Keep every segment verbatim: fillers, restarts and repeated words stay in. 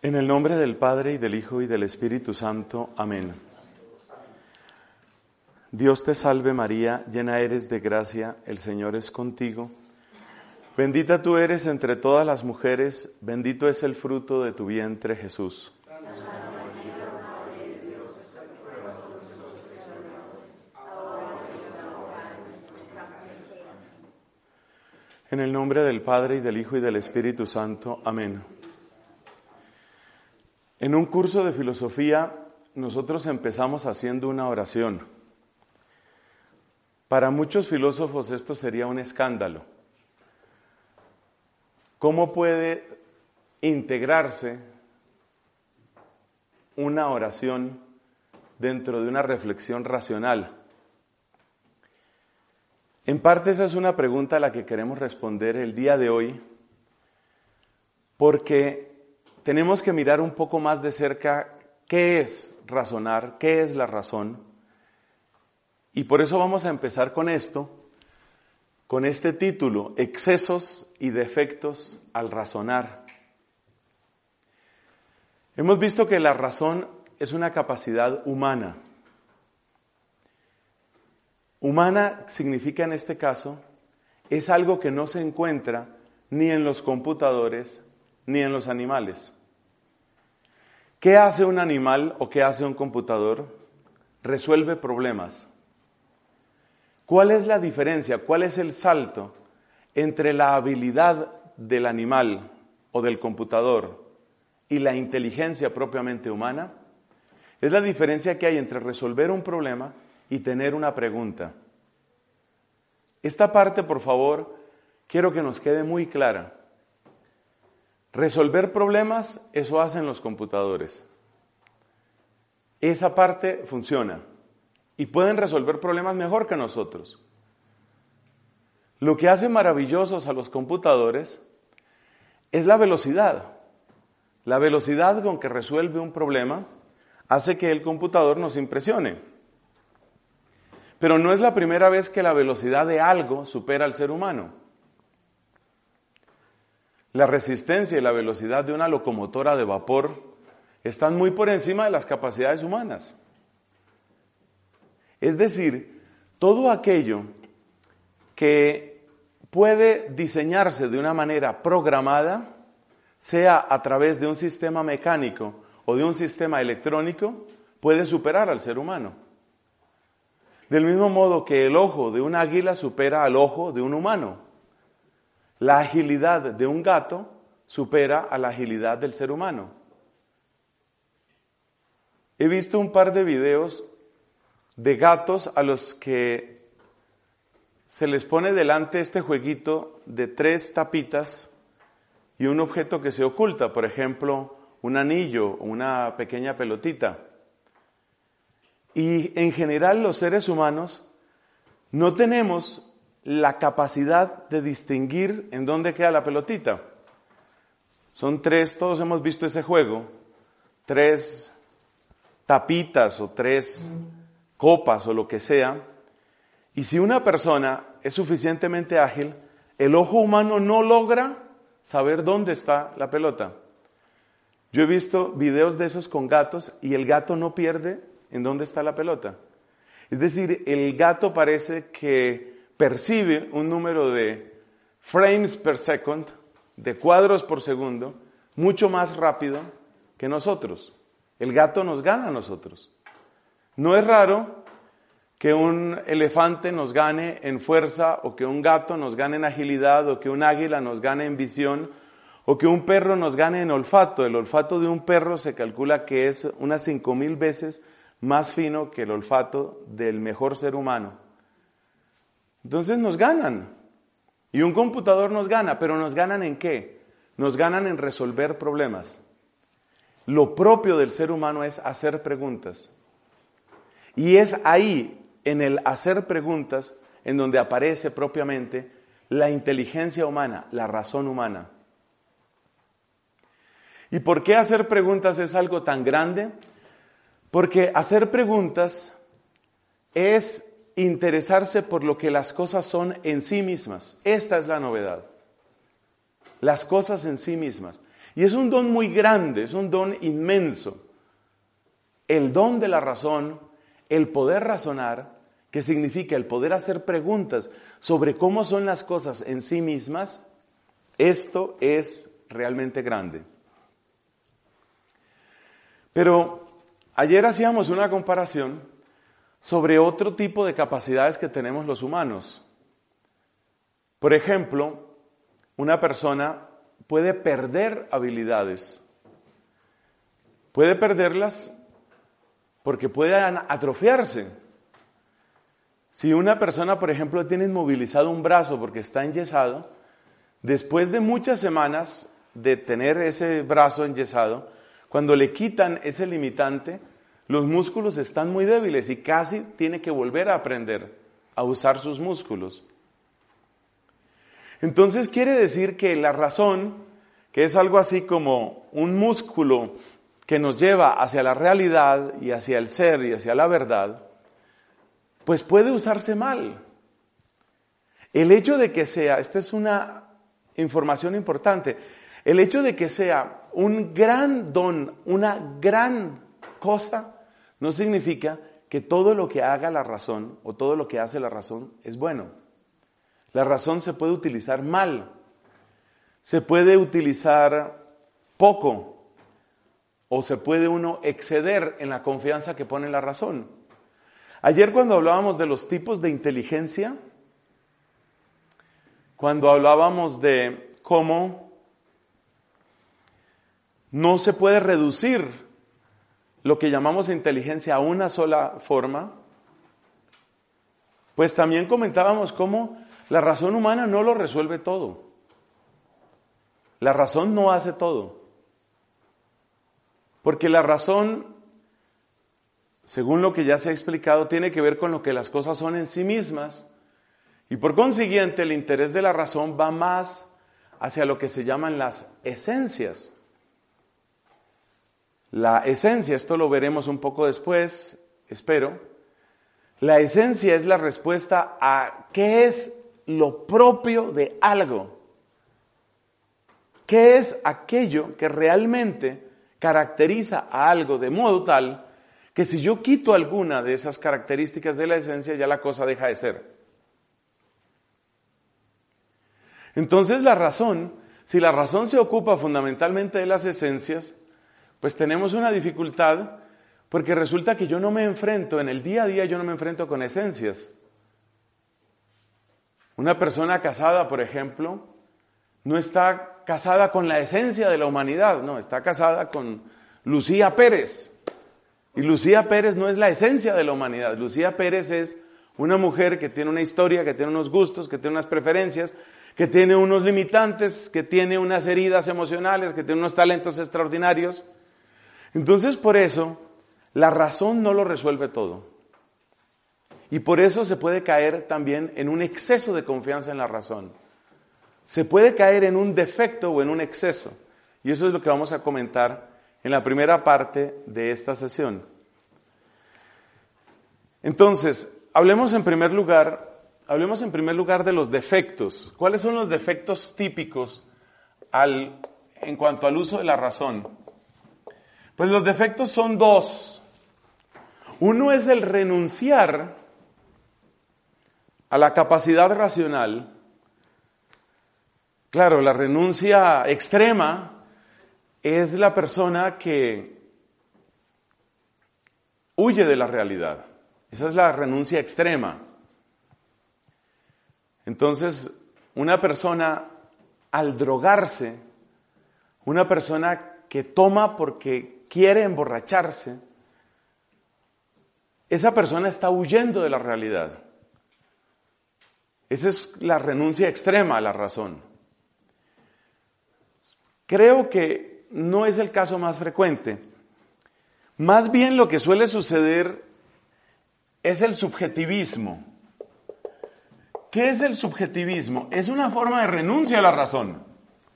En el nombre del Padre, y del Hijo, y del Espíritu Santo. Amén. Dios te salve María, llena eres de gracia, el Señor es contigo. Bendita tú eres entre todas las mujeres, bendito es el fruto de tu vientre, Jesús. En el nombre del Padre, y del Hijo, y del Espíritu Santo. Amén. En un curso de filosofía, nosotros empezamos haciendo una oración. Para muchos filósofos esto sería un escándalo. ¿Cómo puede integrarse una oración dentro de una reflexión racional? En parte esa es una pregunta a la que queremos responder el día de hoy, porque tenemos que mirar un poco más de cerca qué es razonar, qué es la razón. Y por eso vamos a empezar con esto, con este título, Excesos y defectos al razonar. Hemos visto que la razón es una capacidad humana. Humana significa en este caso, es algo que no se encuentra ni en los computadores ni en los animales. ¿Qué hace un animal o qué hace un computador? Resuelve problemas. ¿Cuál es la diferencia? ¿Cuál es el salto entre la habilidad del animal o del computador y la inteligencia propiamente humana? Es la diferencia que hay entre resolver un problema y tener una pregunta. Esta parte, por favor, quiero que nos quede muy clara. Resolver problemas, eso hacen los computadores. Esa parte funciona. Y pueden resolver problemas mejor que nosotros. Lo que hace maravillosos a los computadores es la velocidad. La velocidad con que resuelve un problema hace que el computador nos impresione. Pero no es la primera vez que la velocidad de algo supera al ser humano. La resistencia y la velocidad de una locomotora de vapor están muy por encima de las capacidades humanas. Es decir, todo aquello que puede diseñarse de una manera programada, sea a través de un sistema mecánico o de un sistema electrónico, puede superar al ser humano. Del mismo modo que el ojo de un águila supera al ojo de un humano. La agilidad de un gato supera a la agilidad del ser humano. He visto un par de videos de gatos a los que se les pone delante este jueguito de tres tapitas y un objeto que se oculta, por ejemplo, un anillo o una pequeña pelotita. Y en general los seres humanos no tenemos la capacidad de distinguir en dónde queda la pelotita. Son tres, todos hemos visto ese juego, tres tapitas o tres copas o lo que sea, y si una persona es suficientemente ágil, el ojo humano no logra saber dónde está la pelota. Yo he visto videos de esos con gatos y el gato no pierde en dónde está la pelota. Es decir, el gato parece que percibe un número de frames per second, de cuadros por segundo, mucho más rápido que nosotros. El gato nos gana a nosotros. No es raro que un elefante nos gane en fuerza, o que un gato nos gane en agilidad, o que un águila nos gane en visión, o que un perro nos gane en olfato. El olfato de un perro se calcula que es unas cinco mil veces más fino que el olfato del mejor ser humano. Entonces nos ganan. Y un computador nos gana, pero ¿nos ganan en qué? Nos ganan en resolver problemas. Lo propio del ser humano es hacer preguntas. Y es ahí, en el hacer preguntas, en donde aparece propiamente la inteligencia humana, la razón humana. ¿Y por qué hacer preguntas es algo tan grande? Porque hacer preguntas es interesarse por lo que las cosas son en sí mismas. Esta es la novedad. Las cosas en sí mismas. Y es un don muy grande, es un don inmenso. El don de la razón, el poder razonar, que significa el poder hacer preguntas sobre cómo son las cosas en sí mismas, esto es realmente grande. Pero ayer hacíamos una comparación sobre otro tipo de capacidades que tenemos los humanos. Por ejemplo, una persona puede perder habilidades. Puede perderlas porque pueden atrofiarse. Si una persona, por ejemplo, tiene inmovilizado un brazo porque está enyesado, después de muchas semanas de tener ese brazo enyesado, cuando le quitan ese limitante, los músculos están muy débiles y casi tiene que volver a aprender a usar sus músculos. Entonces quiere decir que la razón, que es algo así como un músculo que nos lleva hacia la realidad y hacia el ser y hacia la verdad, pues puede usarse mal. El hecho de que sea, esta es una información importante, el hecho de que sea un gran don, una gran cosa, no significa que todo lo que haga la razón o todo lo que hace la razón es bueno. La razón se puede utilizar mal, se puede utilizar poco o se puede uno exceder en la confianza que pone la razón. Ayer cuando hablábamos de los tipos de inteligencia, cuando hablábamos de cómo no se puede reducir lo que llamamos inteligencia a una sola forma, pues también comentábamos cómo la razón humana no lo resuelve todo. La razón no hace todo. Porque la razón, según lo que ya se ha explicado, tiene que ver con lo que las cosas son en sí mismas. Y por consiguiente, el interés de la razón va más hacia lo que se llaman las esencias. La esencia, esto lo veremos un poco después, espero. La esencia es la respuesta a qué es lo propio de algo. ¿Qué es aquello que realmente caracteriza a algo de modo tal que si yo quito alguna de esas características de la esencia, ya la cosa deja de ser? Entonces la razón, si la razón se ocupa fundamentalmente de las esencias, pues tenemos una dificultad porque resulta que yo no me enfrento, en el día a día yo no me enfrento con esencias. Una persona casada, por ejemplo, no está casada con la esencia de la humanidad, no, está casada con Lucía Pérez. Y Lucía Pérez no es la esencia de la humanidad. Lucía Pérez es una mujer que tiene una historia, que tiene unos gustos, que tiene unas preferencias, que tiene unos limitantes, que tiene unas heridas emocionales, que tiene unos talentos extraordinarios. Entonces, por eso, la razón no lo resuelve todo. Y por eso se puede caer también en un exceso de confianza en la razón. Se puede caer en un defecto o en un exceso. Y eso es lo que vamos a comentar en la primera parte de esta sesión. Entonces, hablemos en primer lugar, hablemos en primer lugar de los defectos. ¿Cuáles son los defectos típicos al, en cuanto al uso de la razón? Pues los defectos son dos. Uno es el renunciar a la capacidad racional. Claro, la renuncia extrema es la persona que huye de la realidad. Esa es la renuncia extrema. Entonces, una persona al drogarse, una persona que toma porque quiere emborracharse, esa persona está huyendo de la realidad. Esa es la renuncia extrema a la razón. Creo que no es el caso más frecuente. Más bien lo que suele suceder es el subjetivismo. ¿Qué es el subjetivismo? Es una forma de renuncia a la razón.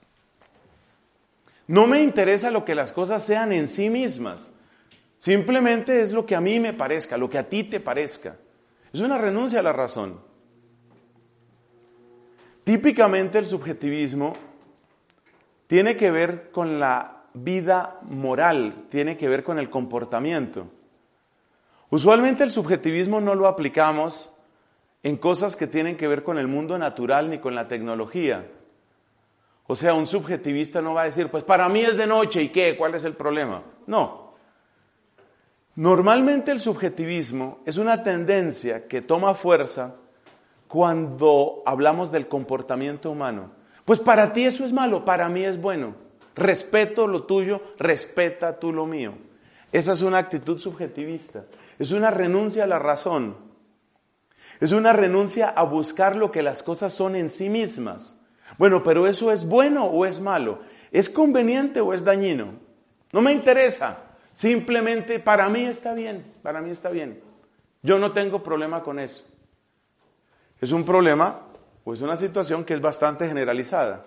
No me interesa lo que las cosas sean en sí mismas. Simplemente es lo que a mí me parezca, lo que a ti te parezca. Es una renuncia a la razón. Típicamente el subjetivismo tiene que ver con la vida moral, tiene que ver con el comportamiento. Usualmente el subjetivismo no lo aplicamos en cosas que tienen que ver con el mundo natural ni con la tecnología. O sea, un subjetivista no va a decir, pues para mí es de noche, ¿y qué? ¿Cuál es el problema? No. Normalmente el subjetivismo es una tendencia que toma fuerza cuando hablamos del comportamiento humano. Pues para ti eso es malo, para mí es bueno. Respeto lo tuyo, respeta tú lo mío. Esa es una actitud subjetivista. Es una renuncia a la razón. Es una renuncia a buscar lo que las cosas son en sí mismas. Bueno, pero ¿eso es bueno o es malo? ¿Es conveniente o es dañino? No me interesa. Simplemente para mí está bien, para mí está bien. Yo no tengo problema con eso. Es un problema o es una situación que es bastante generalizada.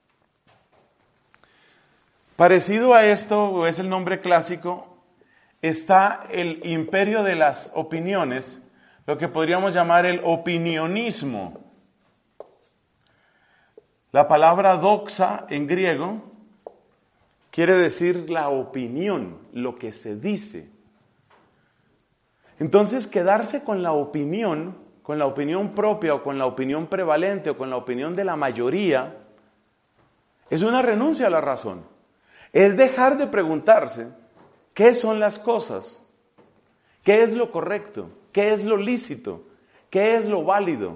Parecido a esto, o es el nombre clásico, está el imperio de las opiniones, lo que podríamos llamar el opinionismo. La palabra doxa en griego quiere decir la opinión, lo que se dice. Entonces, quedarse con la opinión, con la opinión propia o con la opinión prevalente o con la opinión de la mayoría, es una renuncia a la razón. Es dejar de preguntarse qué son las cosas, qué es lo correcto, qué es lo lícito, qué es lo válido.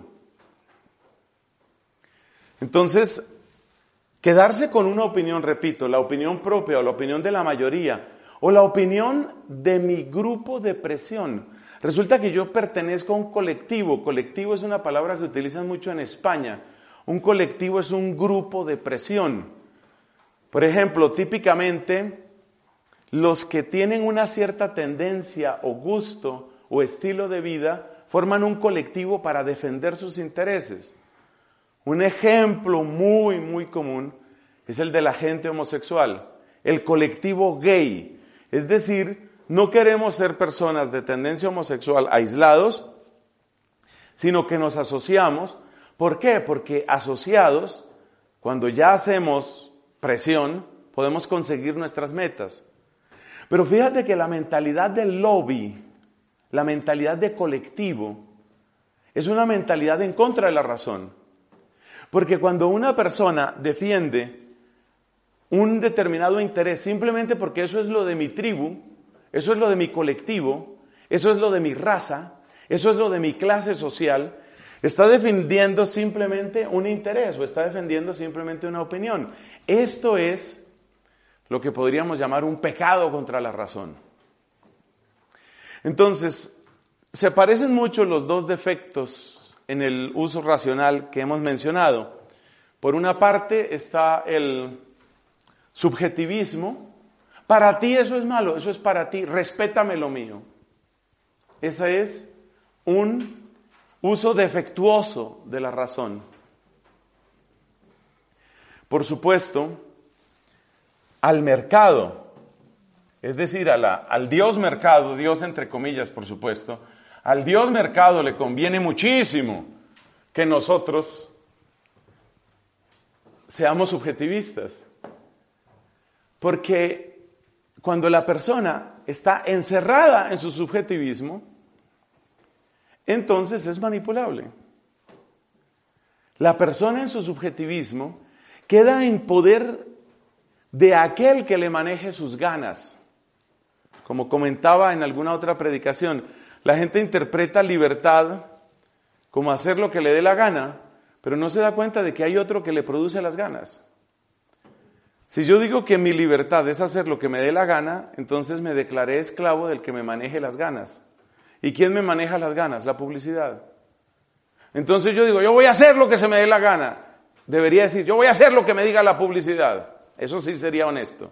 Entonces, quedarse con una opinión, repito, la opinión propia o la opinión de la mayoría o la opinión de mi grupo de presión. Resulta que yo pertenezco a un colectivo. Colectivo es una palabra que utilizan mucho en España. Un colectivo es un grupo de presión. Por ejemplo, típicamente, los que tienen una cierta tendencia o gusto o estilo de vida forman un colectivo para defender sus intereses. Un ejemplo muy, muy común es el de la gente homosexual, el colectivo gay. Es decir, no queremos ser personas de tendencia homosexual aislados, sino que nos asociamos. ¿Por qué? Porque asociados, cuando ya hacemos presión, podemos conseguir nuestras metas. Pero fíjate que la mentalidad del lobby, la mentalidad de colectivo, es una mentalidad en contra de la razón. Porque cuando una persona defiende un determinado interés simplemente porque eso es lo de mi tribu, eso es lo de mi colectivo, eso es lo de mi raza, eso es lo de mi clase social, está defendiendo simplemente un interés o está defendiendo simplemente una opinión. Esto es lo que podríamos llamar un pecado contra la razón. Entonces, se parecen mucho los dos defectos en el uso racional que hemos mencionado. Por una parte está el subjetivismo. Para ti eso es malo, eso es para ti, respétame lo mío. Ese es un uso defectuoso de la razón. Por supuesto, al mercado, es decir, a la, al Dios mercado, Dios entre comillas, por supuesto, al Dios mercado le conviene muchísimo que nosotros seamos subjetivistas. Porque cuando la persona está encerrada en su subjetivismo, entonces es manipulable. La persona en su subjetivismo queda en poder de aquel que le maneje sus ganas. Como comentaba en alguna otra predicación, la gente interpreta libertad como hacer lo que le dé la gana, pero no se da cuenta de que hay otro que le produce las ganas. Si yo digo que mi libertad es hacer lo que me dé la gana, entonces me declaré esclavo del que me maneje las ganas. ¿Y quién me maneja las ganas? La publicidad. Entonces yo digo, yo voy a hacer lo que se me dé la gana. Debería decir, yo voy a hacer lo que me diga la publicidad. Eso sí sería honesto.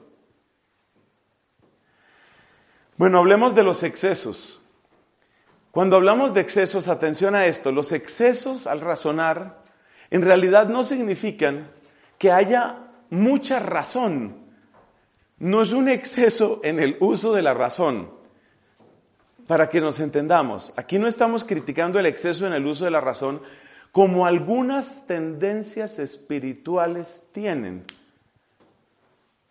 Bueno, hablemos de los excesos. Cuando hablamos de excesos, atención a esto, los excesos al razonar en realidad no significan que haya mucha razón. No es un exceso en el uso de la razón. Para que nos entendamos, aquí no estamos criticando el exceso en el uso de la razón como algunas tendencias espirituales tienen.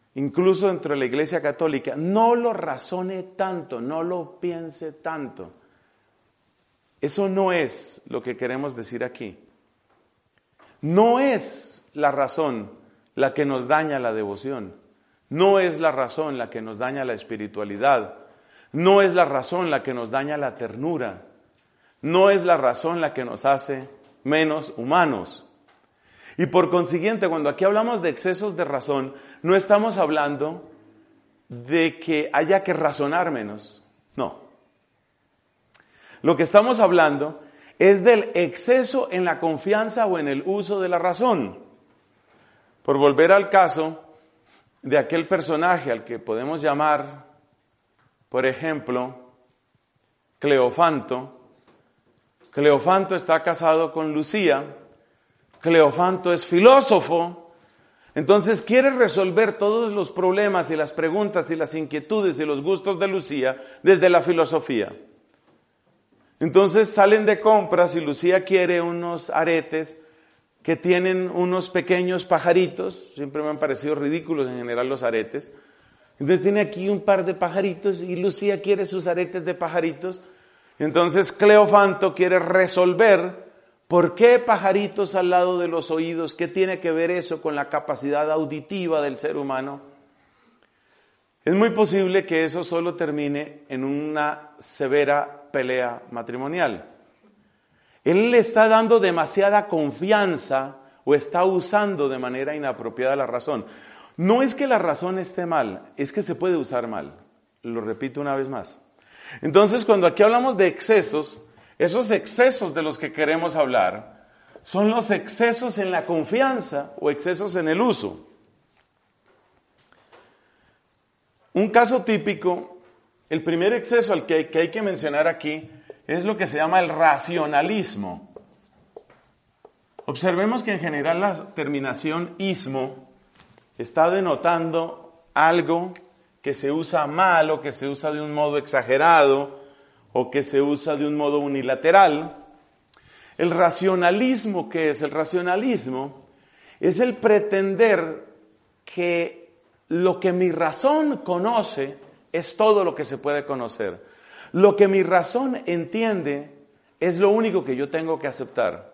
incluso dentro de la Iglesia Católica. No lo razone tanto, no lo piense tanto. Eso no es lo que queremos decir aquí. No es la razón la que nos daña la devoción. No es la razón la que nos daña la espiritualidad. No es la razón la que nos daña la ternura. No es la razón la que nos hace menos humanos. Y por consiguiente, cuando aquí hablamos de excesos de razón, no estamos hablando de que haya que razonar menos. No. Lo que estamos hablando es del exceso en la confianza o en el uso de la razón. Por volver al caso de aquel personaje al que podemos llamar, por ejemplo, Cleofanto. Cleofanto está casado con Lucía. Cleofanto es filósofo. Entonces quiere resolver todos los problemas y las preguntas y las inquietudes y los gustos de Lucía desde la filosofía. Entonces salen de compras y Lucía quiere unos aretes que tienen unos pequeños pajaritos. Siempre me han parecido ridículos en general los aretes. Entonces tiene aquí un par de pajaritos y Lucía quiere sus aretes de pajaritos. Entonces Cleofanto quiere resolver por qué pajaritos al lado de los oídos, qué tiene que ver eso con la capacidad auditiva del ser humano. Es muy posible que eso solo termine en una severa pelea matrimonial. Él le está dando demasiada confianza o está usando de manera inapropiada la razón. No es que la razón esté mal, es que se puede usar mal. Lo repito una vez más. Entonces, cuando aquí hablamos de excesos, esos excesos de los que queremos hablar son los excesos en la confianza o excesos en el uso. Un caso típico, el primer exceso al que hay, que hay que mencionar aquí es lo que se llama el racionalismo. Observemos que en general la terminación ismo está denotando algo que se usa mal o que se usa de un modo exagerado o que se usa de un modo unilateral. El racionalismo, ¿qué es? El racionalismo es el pretender que lo que mi razón conoce es todo lo que se puede conocer. Lo que mi razón entiende es lo único que yo tengo que aceptar.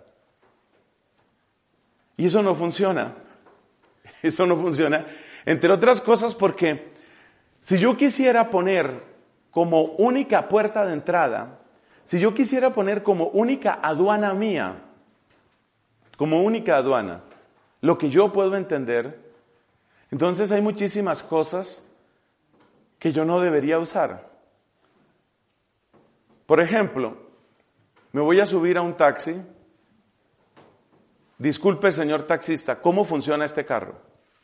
Y eso no funciona. Eso no funciona. Entre otras cosas porque si yo quisiera poner como única puerta de entrada, si yo quisiera poner como única aduana mía, como única aduana, lo que yo puedo entender, entonces hay muchísimas cosas que yo no debería usar. Por ejemplo, me voy a subir a un taxi. Disculpe, señor taxista, ¿cómo funciona este carro?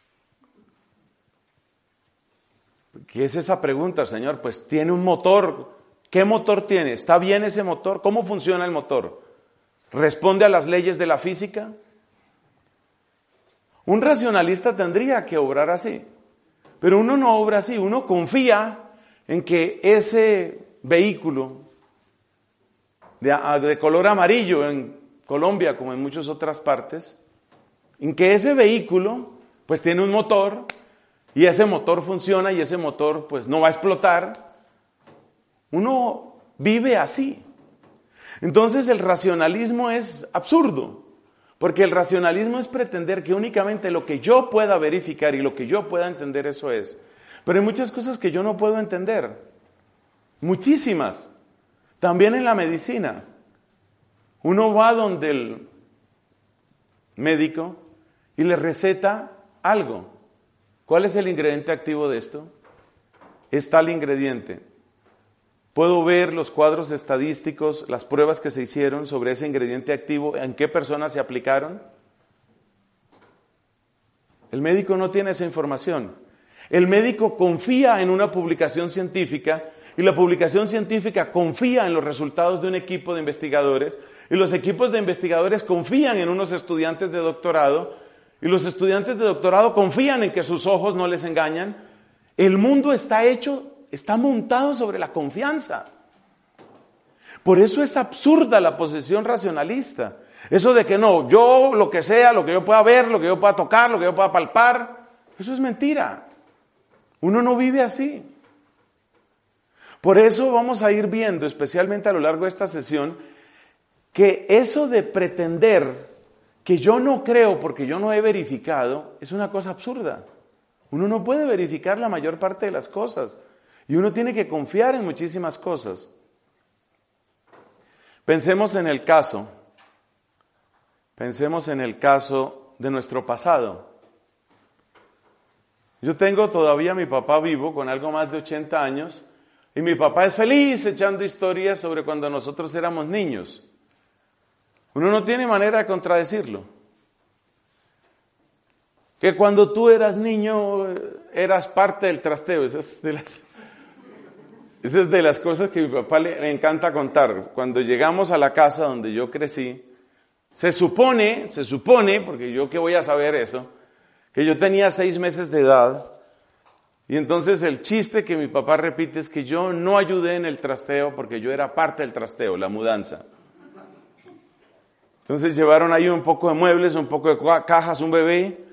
¿Qué es esa pregunta, señor? Pues tiene un motor. ¿Qué motor tiene? ¿Está bien ese motor? ¿Cómo funciona el motor? ¿Responde a las leyes de la física? Un racionalista tendría que obrar así. Pero uno no obra así. Uno confía en que ese vehículo de, de color amarillo en Colombia, como en muchas otras partes, en que ese vehículo pues tiene un motor y ese motor funciona y ese motor pues no va a explotar. Uno vive así. Entonces el racionalismo es absurdo, porque el racionalismo es pretender que únicamente lo que yo pueda verificar y lo que yo pueda entender eso es. Pero hay muchas cosas que yo no puedo entender, muchísimas. También en la medicina. Uno va donde el médico y le receta algo. ¿Cuál es el ingrediente activo de esto? Es tal ingrediente. Puedo ver los cuadros estadísticos, las pruebas que se hicieron sobre ese ingrediente activo, en qué personas se aplicaron. El médico no tiene esa información. El médico confía en una publicación científica y la publicación científica confía en los resultados de un equipo de investigadores y los equipos de investigadores confían en unos estudiantes de doctorado y los estudiantes de doctorado confían en que sus ojos no les engañan. El mundo está hecho, está montado sobre la confianza. Por eso es absurda la posición racionalista. Eso de que no, yo lo que sea, lo que yo pueda ver, lo que yo pueda tocar, lo que yo pueda palpar, eso es mentira. Uno no vive así. Por eso vamos a ir viendo, especialmente a lo largo de esta sesión, que eso de pretender que yo no creo porque yo no he verificado es una cosa absurda. Uno no puede verificar la mayor parte de las cosas y uno tiene que confiar en muchísimas cosas. Pensemos en el caso, pensemos en el caso de nuestro pasado. Yo tengo todavía a mi papá vivo con algo más de ochenta años y mi papá es feliz echando historias sobre cuando nosotros éramos niños. Uno no tiene manera de contradecirlo. Que cuando tú eras niño eras parte del trasteo. Esa es de las, esa es de las cosas que a mi papá le, le encanta contar. Cuando llegamos a la casa donde yo crecí, se supone, se supone, porque yo qué voy a saber eso, que yo tenía seis meses de edad. Y entonces el chiste que mi papá repite es que yo no ayudé en el trasteo porque yo era parte del trasteo, la mudanza. Entonces llevaron ahí un poco de muebles, un poco de cajas, un bebé.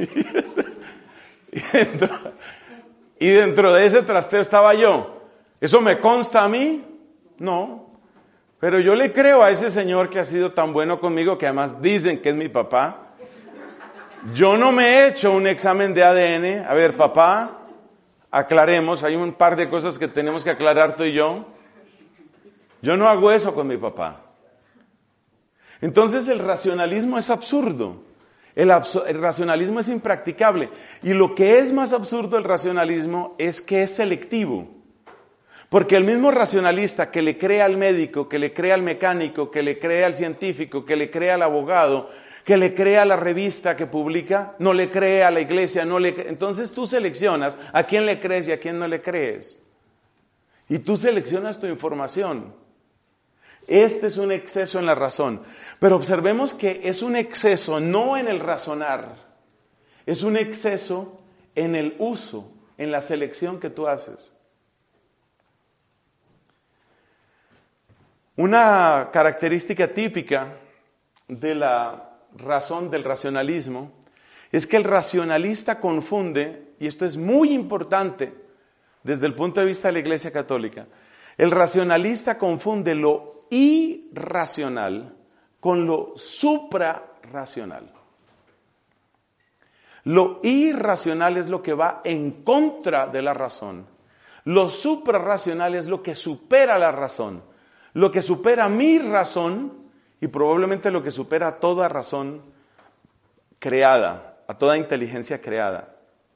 Y dentro, y dentro de ese trasteo estaba yo. ¿Eso me consta a mí? No. Pero yo le creo a ese señor que ha sido tan bueno conmigo, que además dicen que es mi papá. Yo no me he hecho un examen de A D N. A ver, papá, aclaremos. Hay un par de cosas que tenemos que aclarar tú y yo. Yo no hago eso con mi papá. Entonces el racionalismo es absurdo, el, abso- el racionalismo es impracticable y lo que es más absurdo del racionalismo es que es selectivo, porque el mismo racionalista que le cree al médico, que le cree al mecánico, que le cree al científico, que le cree al abogado, que le cree a la revista que publica, no le cree a la iglesia, no le cree. Entonces tú seleccionas a quién le crees y a quién no le crees y tú seleccionas tu información. Este es un exceso en la razón. Pero observemos que es un exceso no en el razonar, es un exceso en el uso, en la selección que tú haces. Una característica típica de la razón del racionalismo es que el racionalista confunde, y esto es muy importante desde el punto de vista de la Iglesia Católica, el racionalista confunde lo irracional con lo suprarracional. Lo irracional es lo que va en contra de la razón. Lo suprarracional es lo que supera la razón. Lo que supera mi razón y probablemente lo que supera a toda razón creada, a toda inteligencia creada.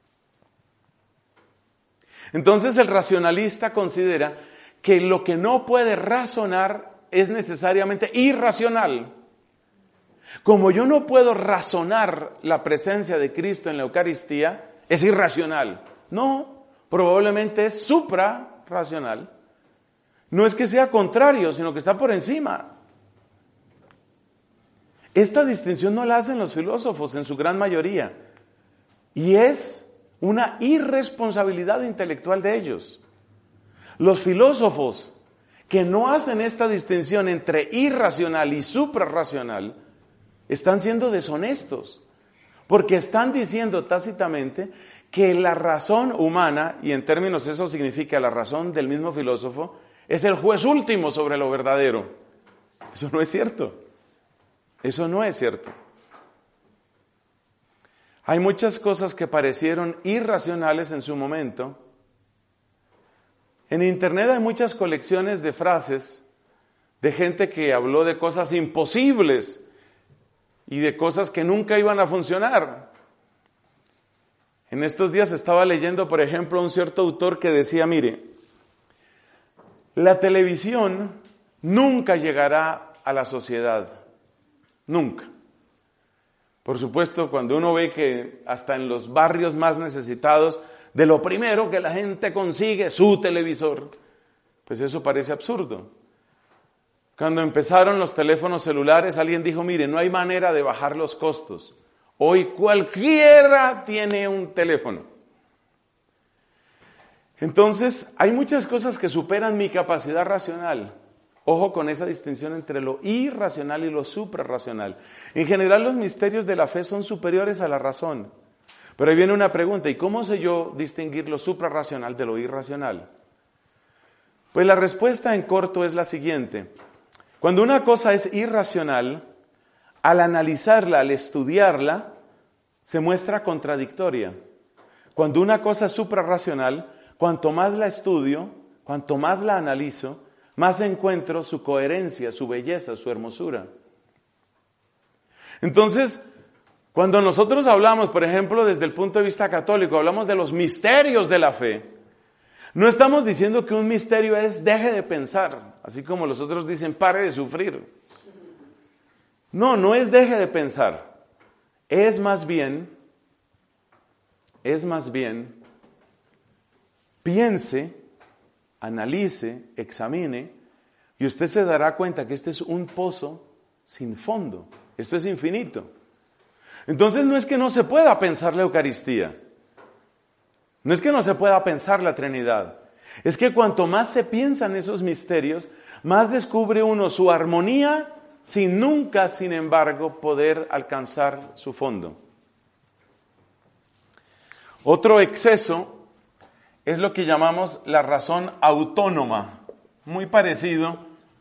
Entonces el racionalista considera que lo que no puede razonar es necesariamente irracional. Como yo no puedo razonar la presencia de Cristo en la Eucaristía, es irracional. No, probablemente es suprarracional. No es que sea contrario, sino que está por encima. Esta distinción no la hacen los filósofos en su gran mayoría. Y es una irresponsabilidad intelectual de ellos. Los filósofos que no hacen esta distinción entre irracional y suprarracional están siendo deshonestos, porque están diciendo tácitamente que la razón humana, y en términos eso significa la razón del mismo filósofo, es el juez último sobre lo verdadero. Eso no es cierto. Eso no es cierto. Hay muchas cosas que parecieron irracionales en su momento. En internet hay muchas colecciones de frases de gente que habló de cosas imposibles y de cosas que nunca iban a funcionar. En estos días estaba leyendo, por ejemplo, a un cierto autor que decía, mire, la televisión nunca llegará a la sociedad, nunca. Por supuesto, cuando uno ve que hasta en los barrios más necesitados, de lo primero que la gente consigue, su televisor, pues eso parece absurdo. Cuando empezaron los teléfonos celulares, alguien dijo, mire, no hay manera de bajar los costos. Hoy cualquiera tiene un teléfono. Entonces, hay muchas cosas que superan mi capacidad racional. Ojo con esa distinción entre lo irracional y lo suprarracional. En general, los misterios de la fe son superiores a la razón. Pero ahí viene una pregunta, ¿y cómo sé yo distinguir lo suprarracional de lo irracional? Pues la respuesta en corto es la siguiente. Cuando una cosa es irracional, al analizarla, al estudiarla, se muestra contradictoria. Cuando una cosa es suprarracional, cuanto más la estudio, cuanto más la analizo, más encuentro su coherencia, su belleza, su hermosura. Entonces, cuando nosotros hablamos, por ejemplo, desde el punto de vista católico, hablamos de los misterios de la fe, no estamos diciendo que un misterio es deje de pensar, así como los otros dicen pare de sufrir. No, no es deje de pensar, es más bien, es más bien, piense, analice, examine, y usted se dará cuenta que este es un pozo sin fondo, esto es infinito. Entonces no es que no se pueda pensar la Eucaristía, no es que no se pueda pensar la Trinidad, es que cuanto más se piensan esos misterios, más descubre uno su armonía sin nunca, sin embargo, poder alcanzar su fondo. Otro exceso es lo que llamamos la razón autónoma, muy parecido,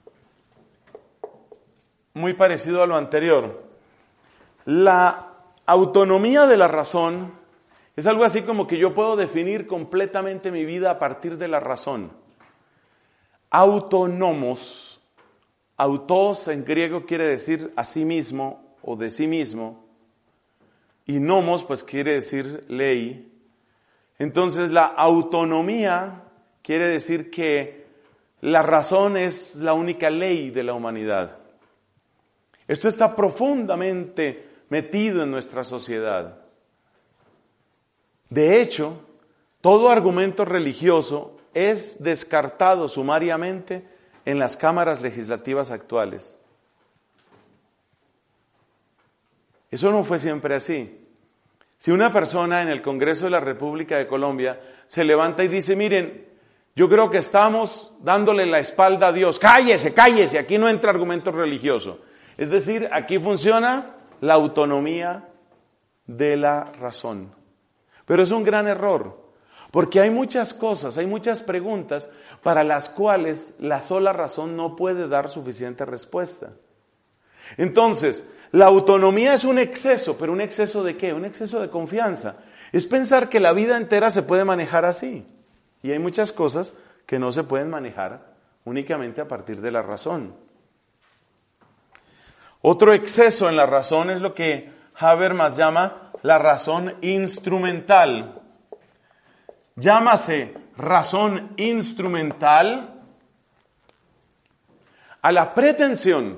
muy parecido a lo anterior. La autonomía de la razón es algo así como que yo puedo definir completamente mi vida a partir de la razón. Autónomos, autos en griego quiere decir a sí mismo o de sí mismo, y nomos pues quiere decir ley. Entonces la autonomía quiere decir que la razón es la única ley de la humanidad. Esto está profundamente metido en nuestra sociedad. De hecho, todo argumento religioso es descartado sumariamente en las cámaras legislativas actuales. Eso no fue siempre así. Si una persona en el Congreso de la República de Colombia se levanta y dice, miren, yo creo que estamos dándole la espalda a Dios, cállese, cállese, aquí no entra argumento religioso. Es decir, aquí funciona la autonomía de la razón. Pero es un gran error, porque hay muchas cosas, hay muchas preguntas para las cuales la sola razón no puede dar suficiente respuesta. Entonces, la autonomía es un exceso, pero ¿un exceso de qué? Un exceso de confianza. Es pensar que la vida entera se puede manejar así. Y hay muchas cosas que no se pueden manejar únicamente a partir de la razón. Otro exceso en la razón es lo que Habermas llama la razón instrumental. Llámase razón instrumental a la pretensión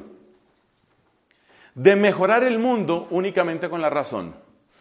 de mejorar el mundo únicamente con la razón.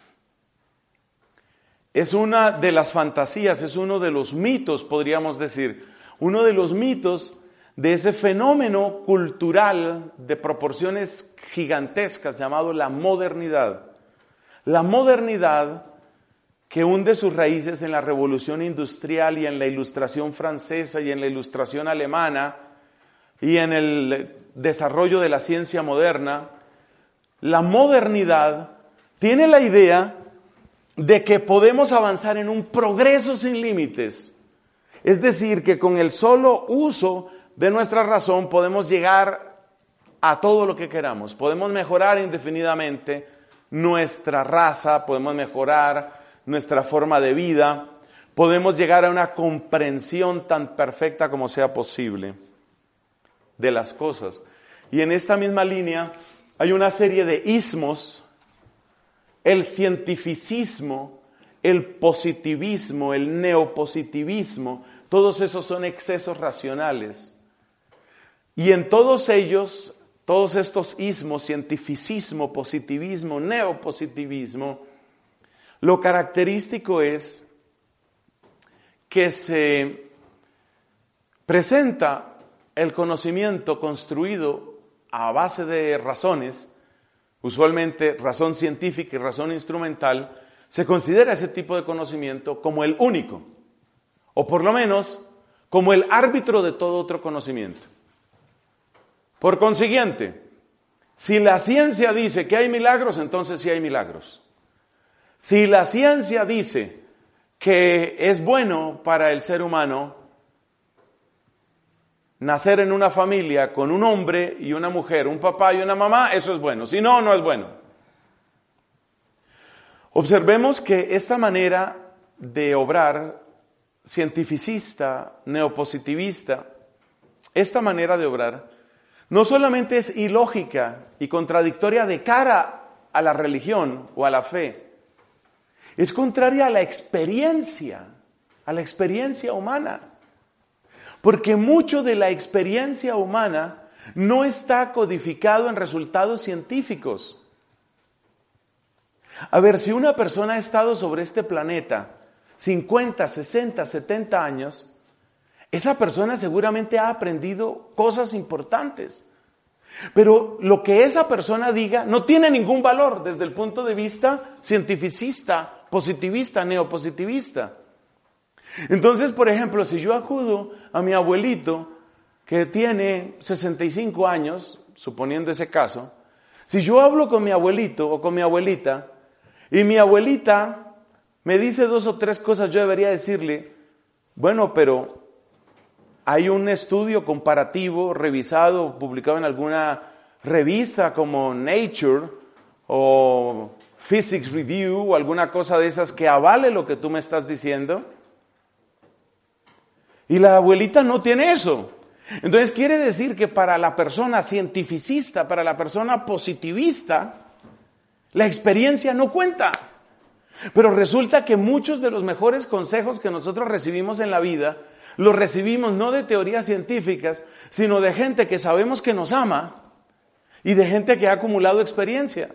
Es una de las fantasías, es uno de los mitos, podríamos decir, uno de los mitos de ese fenómeno cultural de proporciones gigantescas llamado la modernidad. La modernidad que hunde sus raíces en la revolución industrial y en la ilustración francesa y en la ilustración alemana y en el desarrollo de la ciencia moderna. La modernidad tiene la idea de que podemos avanzar en un progreso sin límites. Es decir, que con el solo uso de nuestra razón podemos llegar a todo lo que queramos. Podemos mejorar indefinidamente nuestra raza, podemos mejorar nuestra forma de vida, podemos llegar a una comprensión tan perfecta como sea posible de las cosas. Y en esta misma línea hay una serie de ismos, el cientificismo, el positivismo, el neopositivismo, todos esos son excesos racionales. Y en todos ellos, todos estos ismos, cientificismo, positivismo, neopositivismo, lo característico es que se presenta el conocimiento construido a base de razones, usualmente razón científica y razón instrumental, se considera ese tipo de conocimiento como el único, o por lo menos como el árbitro de todo otro conocimiento. Por consiguiente, si la ciencia dice que hay milagros, entonces sí hay milagros. Si la ciencia dice que es bueno para el ser humano nacer en una familia con un hombre y una mujer, un papá y una mamá, eso es bueno. Si no, no es bueno. Observemos que esta manera de obrar cientificista, neopositivista, esta manera de obrar, no solamente es ilógica y contradictoria de cara a la religión o a la fe, es contraria a la experiencia, a la experiencia humana. Porque mucho de la experiencia humana no está codificado en resultados científicos. A ver, si una persona ha estado sobre este planeta cincuenta, sesenta, setenta años, esa persona seguramente ha aprendido cosas importantes. Pero lo que esa persona diga no tiene ningún valor desde el punto de vista cientificista, positivista, neopositivista. Entonces, por ejemplo, si yo acudo a mi abuelito, que tiene sesenta y cinco años, suponiendo ese caso, si yo hablo con mi abuelito o con mi abuelita, y mi abuelita me dice dos o tres cosas, yo debería decirle, bueno, pero hay un estudio comparativo, revisado, publicado en alguna revista como Nature o Physics Review o alguna cosa de esas que avale lo que tú me estás diciendo. Y la abuelita no tiene eso. Entonces quiere decir que para la persona cientificista, para la persona positivista, la experiencia no cuenta. Pero resulta que muchos de los mejores consejos que nosotros recibimos en la vida, los recibimos no de teorías científicas, sino de gente que sabemos que nos ama y de gente que ha acumulado experiencia.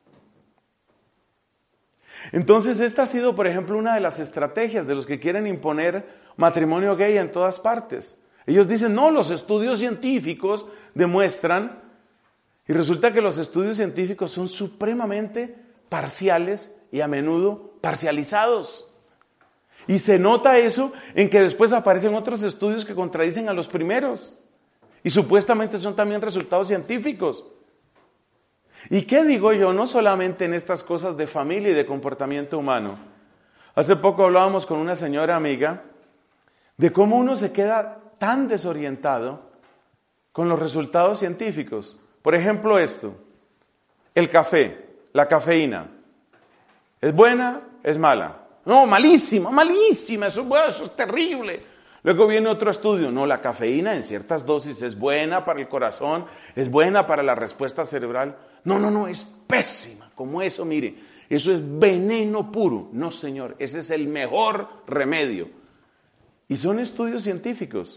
Entonces esta ha sido, por ejemplo, una de las estrategias de los que quieren imponer matrimonio gay en todas partes. Ellos dicen, no, los estudios científicos demuestran, y resulta que los estudios científicos son supremamente parciales y a menudo parcializados. Y se nota eso en que después aparecen otros estudios que contradicen a los primeros. Y supuestamente son también resultados científicos. ¿Y qué digo yo? No solamente en estas cosas de familia y de comportamiento humano. Hace poco hablábamos con una señora amiga de cómo uno se queda tan desorientado con los resultados científicos. Por ejemplo esto, el café, la cafeína. ¿Es buena? ¿Es mala? No, malísima, malísima, eso, eso es terrible. Luego viene otro estudio, no, la cafeína en ciertas dosis es buena para el corazón, es buena para la respuesta cerebral. No, no, no, es pésima, como eso, mire, eso es veneno puro. No, señor, ese es el mejor remedio. Y son estudios científicos.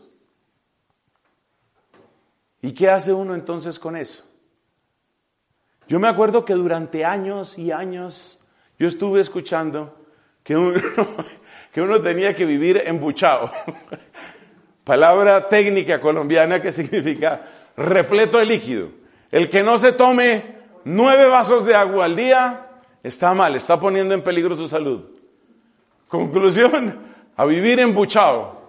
¿Y qué hace uno entonces con eso? Yo me acuerdo que durante años y años yo estuve escuchando que uno, que uno tenía que vivir embuchado. Palabra técnica colombiana que significa repleto de líquido. El que no se tome nueve vasos de agua al día está mal, está poniendo en peligro su salud. Conclusión, a vivir embuchado.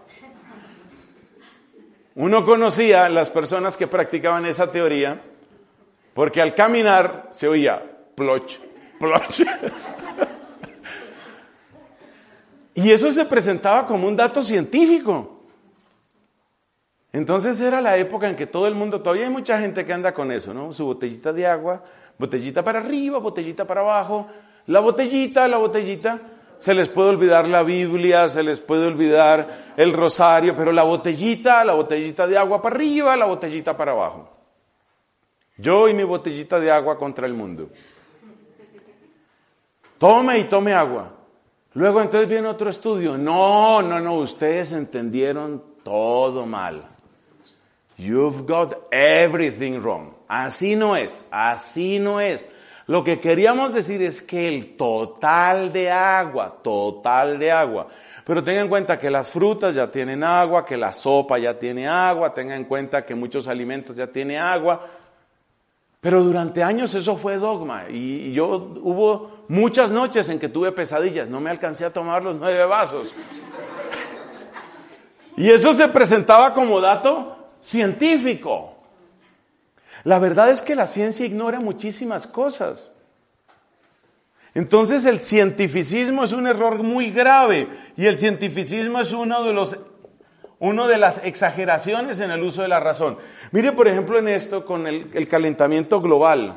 Uno conocía a las personas que practicaban esa teoría porque al caminar se oía ploch, ploch. Y eso se presentaba como un dato científico. Entonces era la época en que todo el mundo, todavía hay mucha gente que anda con eso, ¿no? Su botellita de agua, botellita para arriba, botellita para abajo, la botellita, la botellita. Se les puede olvidar la Biblia, se les puede olvidar el rosario, pero la botellita, la botellita de agua para arriba, la botellita para abajo. Yo y mi botellita de agua contra el mundo. Tome y tome agua. Luego entonces viene otro estudio. No, no, no, ustedes entendieron todo mal. You've got everything wrong. Así no es, así no es. Lo que queríamos decir es que el total de agua, total de agua. Pero tengan en cuenta que las frutas ya tienen agua, que la sopa ya tiene agua, tengan en cuenta que muchos alimentos ya tienen agua. Pero durante años eso fue dogma y yo hubo muchas noches en que tuve pesadillas, no me alcancé a tomar los nueve vasos. Y eso se presentaba como dato científico. La verdad es que la ciencia ignora muchísimas cosas. Entonces el cientificismo es un error muy grave y el cientificismo es uno de los, uno de las exageraciones en el uso de la razón. Mire, por ejemplo, en esto con el, el calentamiento global.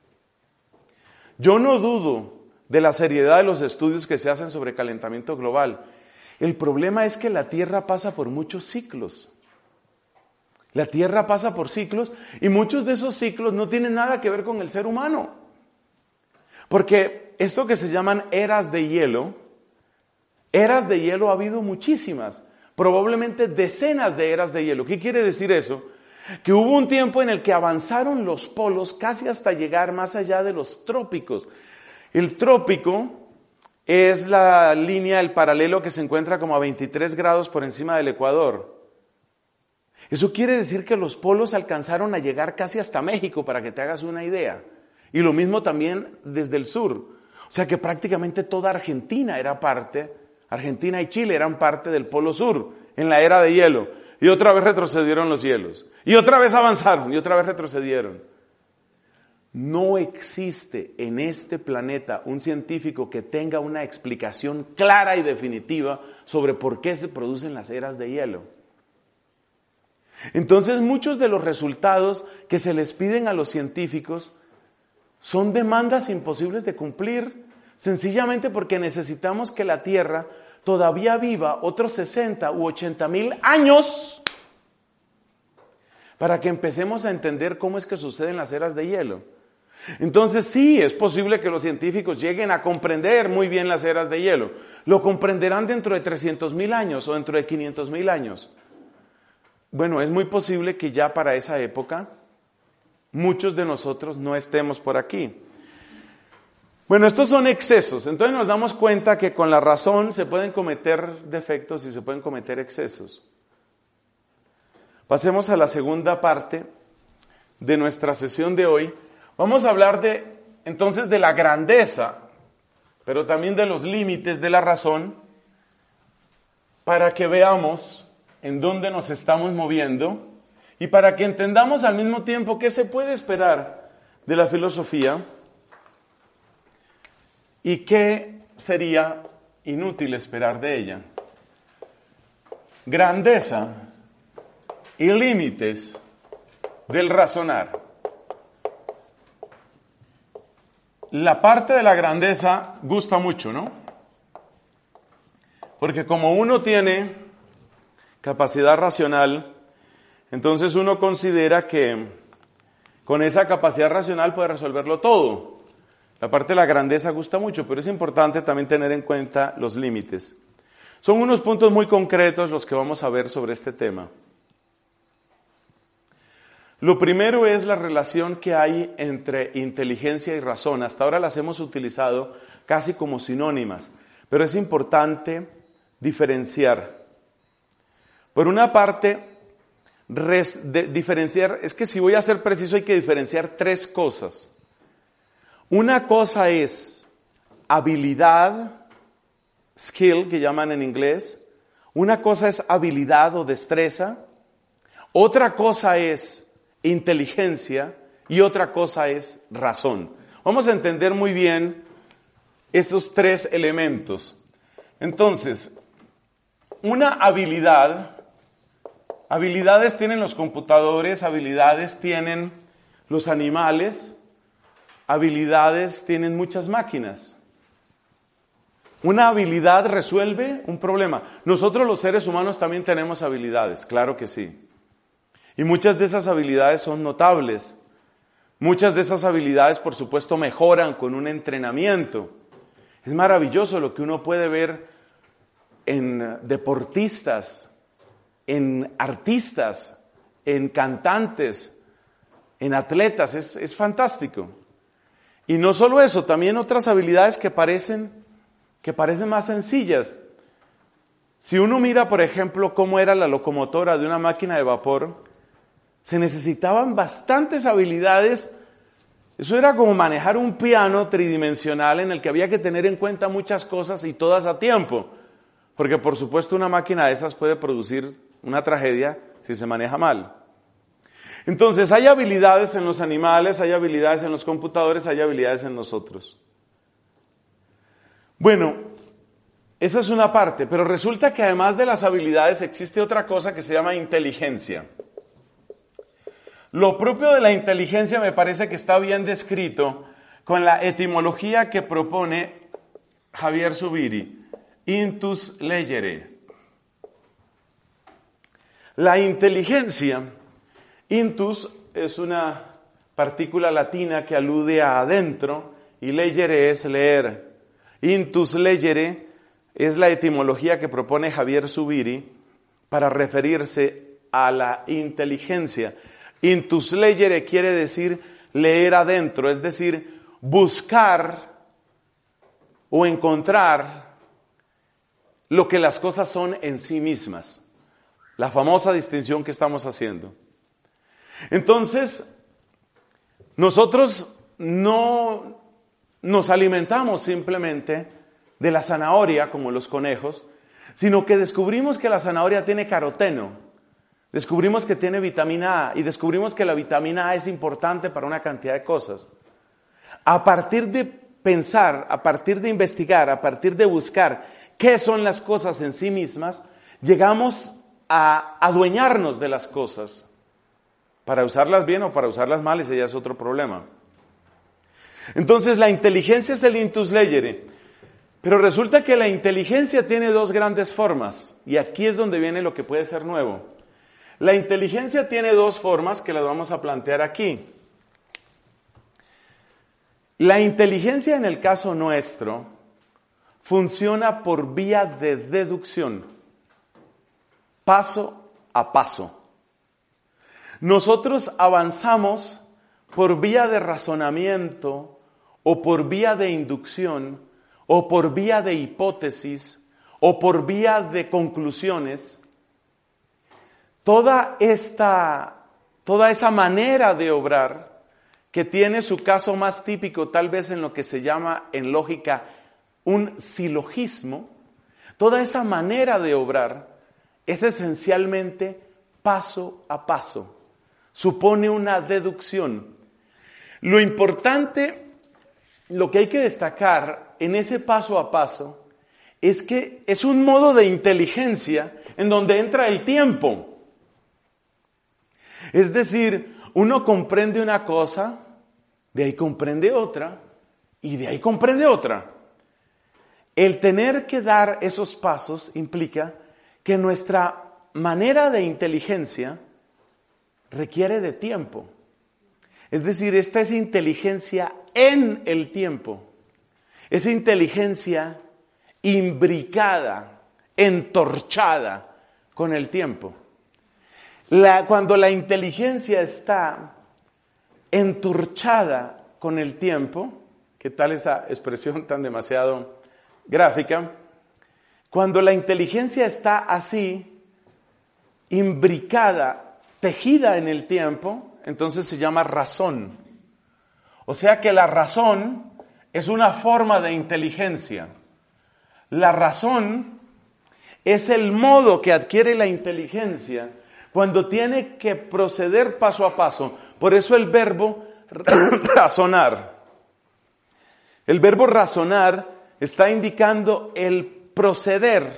Yo no dudo de la seriedad de los estudios que se hacen sobre calentamiento global. El problema es que la Tierra pasa por muchos ciclos. La Tierra pasa por ciclos y muchos de esos ciclos no tienen nada que ver con el ser humano. Porque esto que se llaman eras de hielo, eras de hielo ha habido muchísimas, probablemente decenas de eras de hielo. ¿Qué quiere decir eso? Que hubo un tiempo en el que avanzaron los polos casi hasta llegar más allá de los trópicos. El trópico es la línea, el paralelo que se encuentra como a veintitrés grados por encima del ecuador. Eso quiere decir que los polos alcanzaron a llegar casi hasta México, para que te hagas una idea. Y lo mismo también desde el sur. O sea que prácticamente toda Argentina era parte, Argentina y Chile eran parte del polo sur en la era de hielo. Y otra vez retrocedieron los hielos. Y otra vez avanzaron y otra vez retrocedieron. No existe en este planeta un científico que tenga una explicación clara y definitiva sobre por qué se producen las eras de hielo. Entonces, muchos de los resultados que se les piden a los científicos son demandas imposibles de cumplir, sencillamente porque necesitamos que la Tierra todavía viva otros sesenta u ochenta mil años para que empecemos a entender cómo es que suceden las eras de hielo. Entonces sí, es posible que los científicos lleguen a comprender muy bien las eras de hielo. Lo comprenderán dentro de trescientos mil años o dentro de quinientos mil años. Bueno, es muy posible que ya para esa época muchos de nosotros no estemos por aquí. Bueno, estos son excesos. Entonces nos damos cuenta que con la razón se pueden cometer defectos y se pueden cometer excesos. Pasemos a la segunda parte de nuestra sesión de hoy. Vamos a hablar de, entonces, de la grandeza, pero también de los límites de la razón, para que veamos en dónde nos estamos moviendo y para que entendamos al mismo tiempo qué se puede esperar de la filosofía y qué sería inútil esperar de ella. Grandeza y límites del razonar. La parte de la grandeza gusta mucho, ¿no? Porque como uno tiene capacidad racional, entonces uno considera que con esa capacidad racional puede resolverlo todo. La parte de la grandeza gusta mucho, pero es importante también tener en cuenta los límites. Son unos puntos muy concretos los que vamos a ver sobre este tema. Lo primero es la relación que hay entre inteligencia y razón. Hasta ahora las hemos utilizado casi como sinónimas, pero es importante diferenciar. Por una parte, res, de, diferenciar, es que si voy a ser preciso hay que diferenciar tres cosas. Una cosa es habilidad, skill, que llaman en inglés. Una cosa es habilidad o destreza. Otra cosa es inteligencia y otra cosa es razón. Vamos a entender muy bien estos tres elementos. Entonces, una habilidad, habilidades tienen los computadores, habilidades tienen los animales, habilidades tienen muchas máquinas. Una habilidad resuelve un problema. Nosotros los seres humanos también tenemos habilidades, claro que sí. Y muchas de esas habilidades son notables. Muchas de esas habilidades, por supuesto, mejoran con un entrenamiento. Es maravilloso lo que uno puede ver en deportistas, en artistas, en cantantes, en atletas. Es, es fantástico. Y no solo eso, también otras habilidades que parecen, que parecen más sencillas. Si uno mira, por ejemplo, cómo era la locomotora de una máquina de vapor, se necesitaban bastantes habilidades. Eso era como manejar un piano tridimensional en el que había que tener en cuenta muchas cosas y todas a tiempo. Porque por supuesto una máquina de esas puede producir una tragedia si se maneja mal. Entonces hay habilidades en los animales, hay habilidades en los computadores, hay habilidades en nosotros. Bueno, esa es una parte, pero resulta que además de las habilidades existe otra cosa que se llama inteligencia. Lo propio de la inteligencia me parece que está bien descrito con la etimología que propone Javier Zubiri, intus legere. La inteligencia, intus es una partícula latina que alude a adentro y legere es leer. Intus legere es la etimología que propone Javier Zubiri para referirse a la inteligencia. Intus legere quiere decir leer adentro, es decir, buscar o encontrar lo que las cosas son en sí mismas. La famosa distinción que estamos haciendo. Entonces, nosotros no nos alimentamos simplemente de la zanahoria como los conejos, sino que descubrimos que la zanahoria tiene caroteno. Descubrimos que tiene vitamina A y descubrimos que la vitamina A es importante para una cantidad de cosas. A partir de pensar, a partir de investigar, a partir de buscar qué son las cosas en sí mismas, llegamos a adueñarnos de las cosas. Para usarlas bien o para usarlas mal, ese ya es otro problema. Entonces la inteligencia es el intus legere. Pero resulta que la inteligencia tiene dos grandes formas. Y aquí es donde viene lo que puede ser nuevo. La inteligencia tiene dos formas que las vamos a plantear aquí. La inteligencia en el caso nuestro funciona por vía de deducción, paso a paso. Nosotros avanzamos por vía de razonamiento o por vía de inducción o por vía de hipótesis o por vía de conclusiones. Toda esta, toda esa manera de obrar, que tiene su caso más típico tal vez en lo que se llama en lógica un silogismo, toda esa manera de obrar es esencialmente paso a paso, supone una deducción. Lo importante, lo que hay que destacar en ese paso a paso, es que es un modo de inteligencia en donde entra el tiempo. Es decir, uno comprende una cosa, de ahí comprende otra, y de ahí comprende otra. El tener que dar esos pasos implica que nuestra manera de inteligencia requiere de tiempo. Es decir, esta es inteligencia en el tiempo. Es inteligencia imbricada, entorchada con el tiempo. La, cuando la inteligencia está entorchada con el tiempo, ¿qué tal esa expresión tan demasiado gráfica? Cuando la inteligencia está así, imbricada, tejida en el tiempo, entonces se llama razón. O sea que la razón es una forma de inteligencia. La razón es el modo que adquiere la inteligencia cuando tiene que proceder paso a paso. Por eso el verbo razonar. El verbo razonar está indicando el proceder.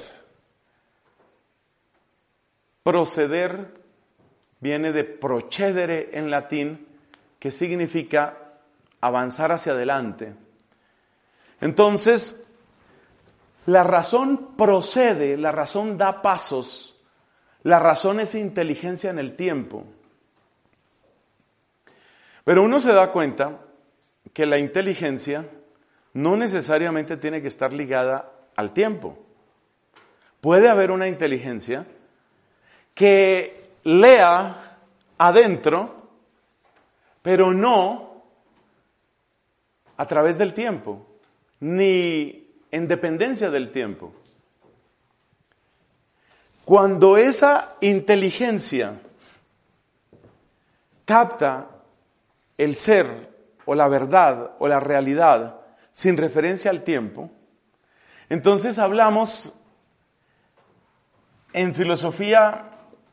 Proceder viene de procedere en latín, que significa avanzar hacia adelante. Entonces, la razón procede, la razón da pasos. La razón es inteligencia en el tiempo. Pero uno se da cuenta que la inteligencia no necesariamente tiene que estar ligada al tiempo. Puede haber una inteligencia que lea adentro, pero no a través del tiempo, ni en dependencia del tiempo. Cuando esa inteligencia capta el ser o la verdad o la realidad sin referencia al tiempo, entonces hablamos en filosofía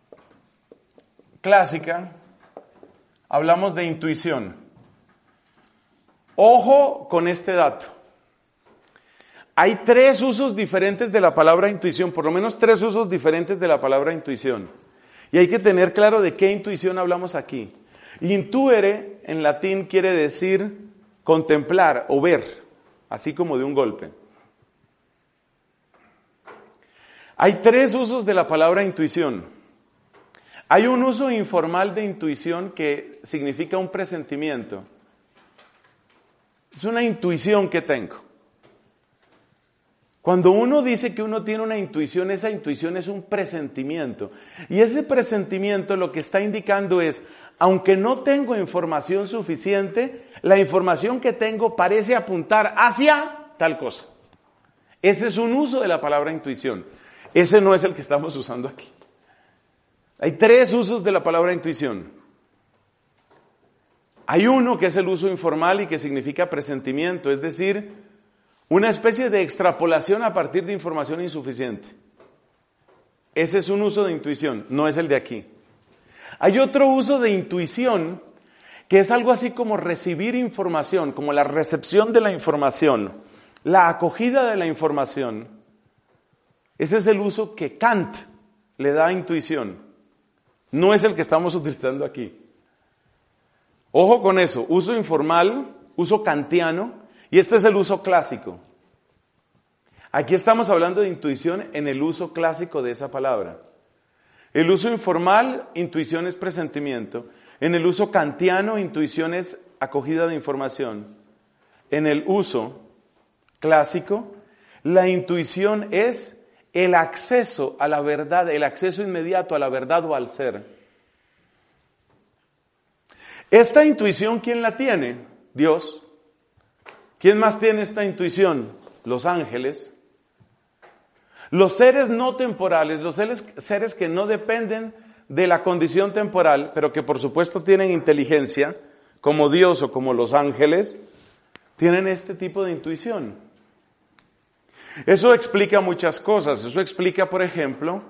clásica, hablamos de intuición. Ojo con este dato. Hay tres usos diferentes de la palabra intuición, por lo menos tres usos diferentes de la palabra intuición. Y hay que tener claro de qué intuición hablamos aquí. Intuere en latín quiere decir contemplar o ver, así como de un golpe. Hay tres usos de la palabra intuición. Hay un uso informal de intuición que significa un presentimiento. Es una intuición que tengo. Cuando uno dice que uno tiene una intuición, esa intuición es un presentimiento. Y ese presentimiento lo que está indicando es, aunque no tengo información suficiente, la información que tengo parece apuntar hacia tal cosa. Ese es un uso de la palabra intuición. Ese no es el que estamos usando aquí. Hay tres usos de la palabra intuición. Hay uno que es el uso informal y que significa presentimiento, es decir, una especie de extrapolación a partir de información insuficiente. Ese es un uso de intuición, no es el de aquí. Hay otro uso de intuición que es algo así como recibir información, como la recepción de la información, la acogida de la información. Ese es el uso que Kant le da a intuición. No es el que estamos utilizando aquí. Ojo con eso, uso informal, uso kantiano, y este es el uso clásico. Aquí estamos hablando de intuición en el uso clásico de esa palabra. El uso informal, intuición es presentimiento. En el uso kantiano, intuición es acogida de información. En el uso clásico, la intuición es el acceso a la verdad, el acceso inmediato a la verdad o al ser. Esta intuición, ¿quién la tiene? Dios. ¿Quién más tiene esta intuición? Los ángeles. Los seres no temporales, los seres, seres que no dependen de la condición temporal, pero que por supuesto tienen inteligencia, como Dios o como los ángeles, tienen este tipo de intuición. Eso explica muchas cosas. Eso explica, por ejemplo,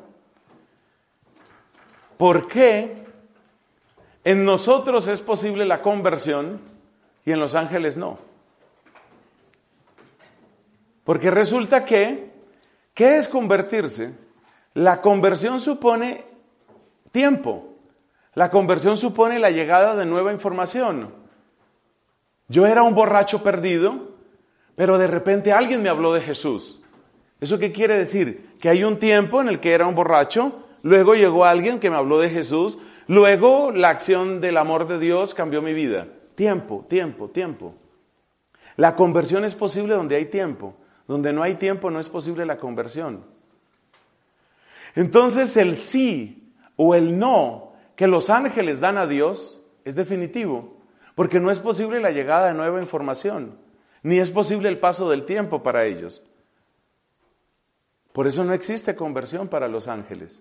por qué en nosotros es posible la conversión y en los ángeles no. Porque resulta que, ¿qué es convertirse? La conversión supone tiempo. La conversión supone la llegada de nueva información. Yo era un borracho perdido, pero de repente alguien me habló de Jesús. ¿Eso qué quiere decir? Que hay un tiempo en el que era un borracho, luego llegó alguien que me habló de Jesús, luego la acción del amor de Dios cambió mi vida. Tiempo, tiempo, tiempo. La conversión es posible donde hay tiempo. Donde no hay tiempo no es posible la conversión. Entonces el sí o el no que los ángeles dan a Dios es definitivo, porque no es posible la llegada de nueva información, ni es posible el paso del tiempo para ellos. Por eso no existe conversión para los ángeles.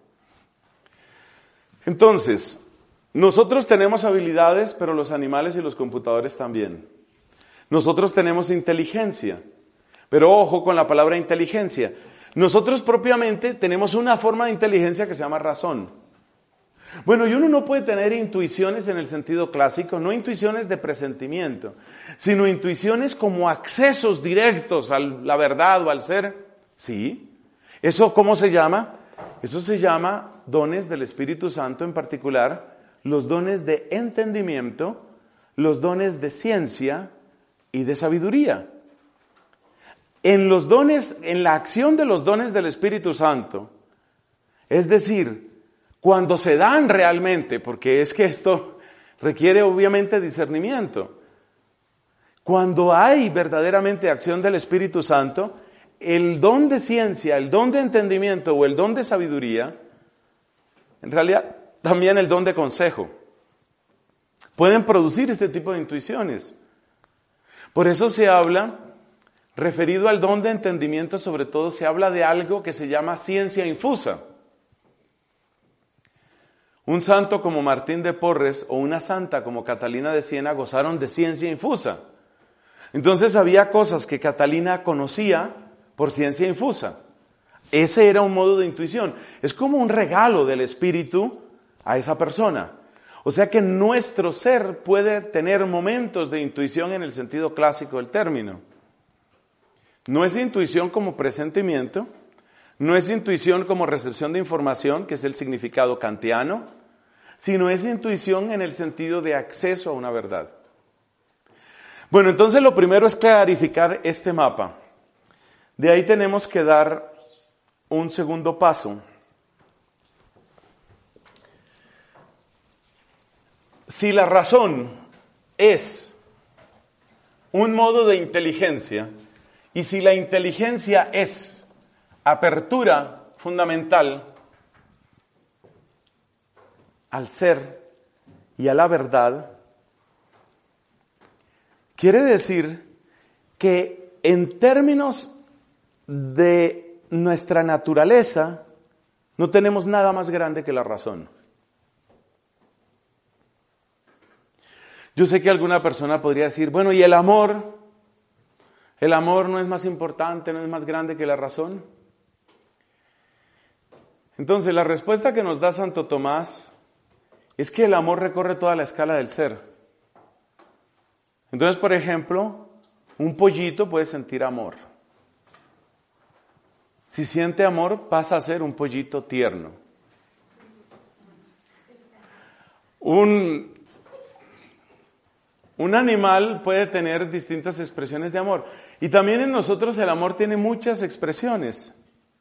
Entonces, nosotros tenemos habilidades, pero los animales y los computadores también. Nosotros tenemos inteligencia. Pero ojo con la palabra inteligencia. Nosotros propiamente tenemos una forma de inteligencia que se llama razón. Bueno, y uno no puede tener intuiciones en el sentido clásico, no intuiciones de presentimiento, sino intuiciones como accesos directos a la verdad o al ser. Sí. ¿Eso cómo se llama? Eso se llama dones del Espíritu Santo, en particular los dones de entendimiento, los dones de ciencia y de sabiduría. En los dones, en la acción de los dones del Espíritu Santo, es decir, cuando se dan realmente, porque es que esto requiere obviamente discernimiento, cuando hay verdaderamente acción del Espíritu Santo, el don de ciencia, el don de entendimiento o el don de sabiduría, en realidad también el don de consejo, pueden producir este tipo de intuiciones. Por eso se habla, referido al don de entendimiento, sobre todo se habla de algo que se llama ciencia infusa. Un santo como Martín de Porres o una santa como Catalina de Siena gozaron de ciencia infusa. Entonces había cosas que Catalina conocía por ciencia infusa. Ese era un modo de intuición. Es como un regalo del Espíritu a esa persona. O sea que nuestro ser puede tener momentos de intuición en el sentido clásico del término. No es intuición como presentimiento, no es intuición como recepción de información, que es el significado kantiano, sino es intuición en el sentido de acceso a una verdad. Bueno, entonces lo primero es clarificar este mapa. De ahí tenemos que dar un segundo paso. Si la razón es un modo de inteligencia, y si la inteligencia es apertura fundamental al ser y a la verdad, quiere decir que en términos de nuestra naturaleza no tenemos nada más grande que la razón. Yo sé que alguna persona podría decir, bueno, ¿y el amor? ¿El amor no es más importante, no es más grande que la razón? Entonces, la respuesta que nos da Santo Tomás es que el amor recorre toda la escala del ser. Entonces, por ejemplo, un pollito puede sentir amor. Si siente amor, pasa a ser un pollito tierno. Un, un animal puede tener distintas expresiones de amor. Y también en nosotros el amor tiene muchas expresiones.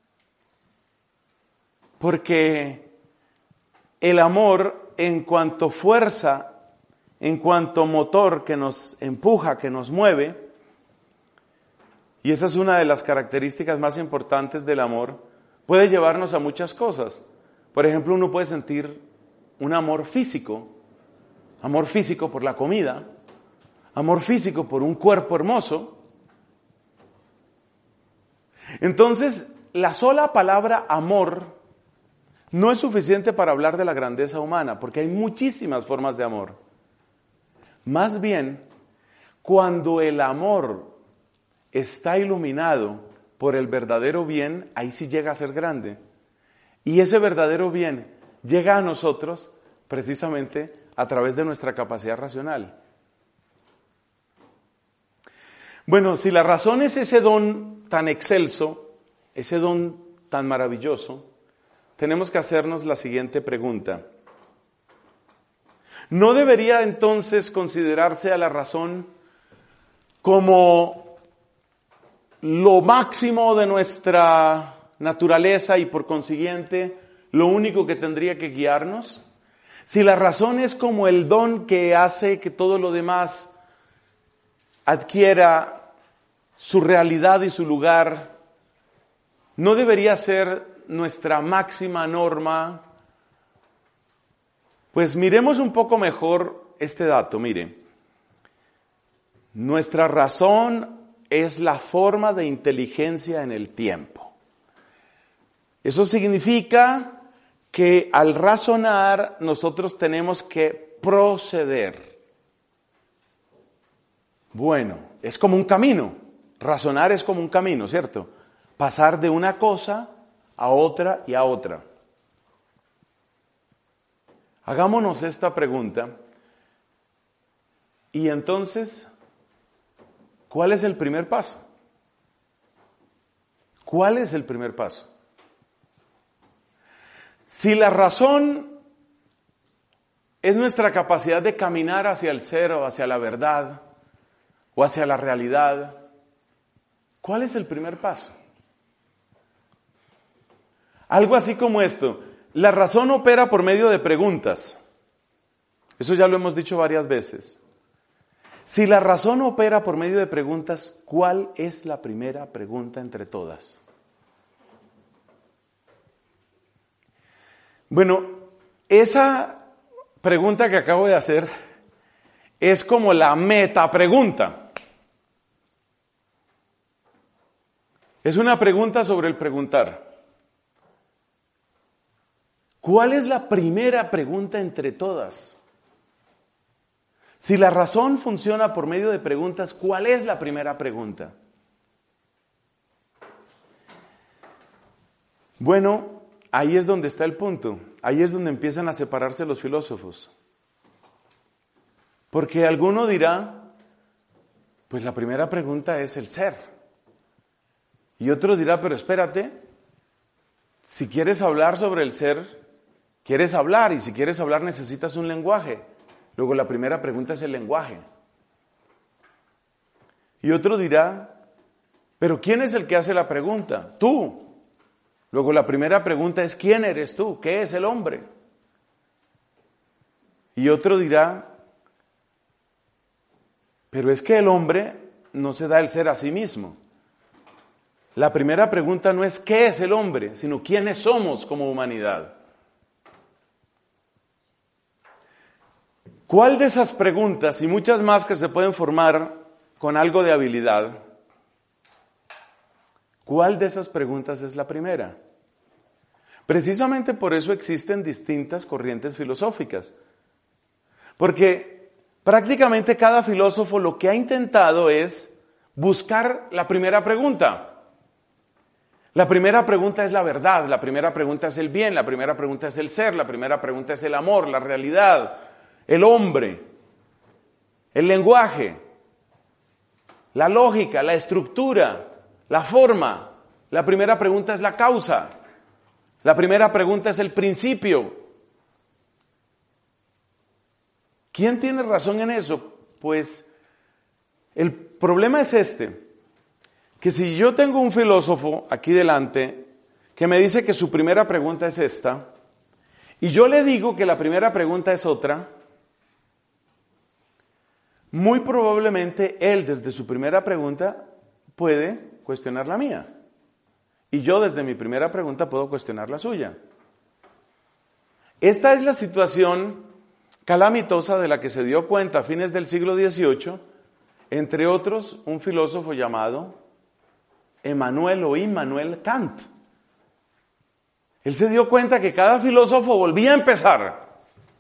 Porque el amor, en cuanto fuerza, en cuanto motor que nos empuja, que nos mueve, y esa es una de las características más importantes del amor, puede llevarnos a muchas cosas. Por ejemplo, uno puede sentir un amor físico, amor físico por la comida, amor físico por un cuerpo hermoso. Entonces, la sola palabra amor no es suficiente para hablar de la grandeza humana, porque hay muchísimas formas de amor. Más bien, cuando el amor está iluminado por el verdadero bien, ahí sí llega a ser grande. Y ese verdadero bien llega a nosotros precisamente a través de nuestra capacidad racional. Bueno, si la razón es ese don tan excelso, ese don tan maravilloso, tenemos que hacernos la siguiente pregunta. ¿No debería entonces considerarse a la razón como lo máximo de nuestra naturaleza y por consiguiente lo único que tendría que guiarnos? Si la razón es como el don que hace que todo lo demás adquiera su realidad y su lugar, ¿no debería ser nuestra máxima norma? Pues miremos un poco mejor este dato, mire. Nuestra razón es la forma de inteligencia en el tiempo. Eso significa que al razonar nosotros tenemos que proceder. Bueno, es como un camino. Razonar es como un camino, ¿cierto? Pasar de una cosa a otra y a otra. Hagámonos esta pregunta. Y entonces, ¿cuál es el primer paso? ¿Cuál es el primer paso? Si la razón es nuestra capacidad de caminar hacia el ser o hacia la verdad o hacia la realidad, ¿cuál es el primer paso? Algo así como esto. La razón opera por medio de preguntas. Eso ya lo hemos dicho varias veces. Si la razón opera por medio de preguntas, ¿cuál es la primera pregunta entre todas? Bueno, esa pregunta que acabo de hacer es como la metapregunta. Es una pregunta sobre el preguntar. ¿Cuál es la primera pregunta entre todas? Si la razón funciona por medio de preguntas, ¿cuál es la primera pregunta? Bueno, ahí es donde está el punto. Ahí es donde empiezan a separarse los filósofos. Porque alguno dirá, pues la primera pregunta es el ser. Y otro dirá, pero espérate, si quieres hablar sobre el ser, quieres hablar, y si quieres hablar necesitas un lenguaje. Luego la primera pregunta es el lenguaje. Y otro dirá, pero ¿quién es el que hace la pregunta? Tú. Luego la primera pregunta es, ¿quién eres tú? ¿Qué es el hombre? Y otro dirá, pero es que el hombre no se da el ser a sí mismo. La primera pregunta no es ¿qué es el hombre?, sino ¿quiénes somos como humanidad? ¿Cuál de esas preguntas, y muchas más que se pueden formar con algo de habilidad, cuál de esas preguntas es la primera? Precisamente por eso existen distintas corrientes filosóficas. Porque prácticamente cada filósofo lo que ha intentado es buscar la primera pregunta. La primera pregunta es la verdad, la primera pregunta es el bien, la primera pregunta es el ser, la primera pregunta es el amor, la realidad, el hombre, el lenguaje, la lógica, la estructura, la forma. La primera pregunta es la causa. La primera pregunta es el principio. ¿Quién tiene razón en eso? Pues el problema es este, que si yo tengo un filósofo aquí delante que me dice que su primera pregunta es esta, y yo le digo que la primera pregunta es otra, muy probablemente él desde su primera pregunta puede cuestionar la mía. Y yo desde mi primera pregunta puedo cuestionar la suya. Esta es la situación calamitosa de la que se dio cuenta a fines del siglo dieciocho, entre otros un filósofo llamado Emmanuel o Immanuel Kant. Él se dio cuenta que cada filósofo volvía a empezar.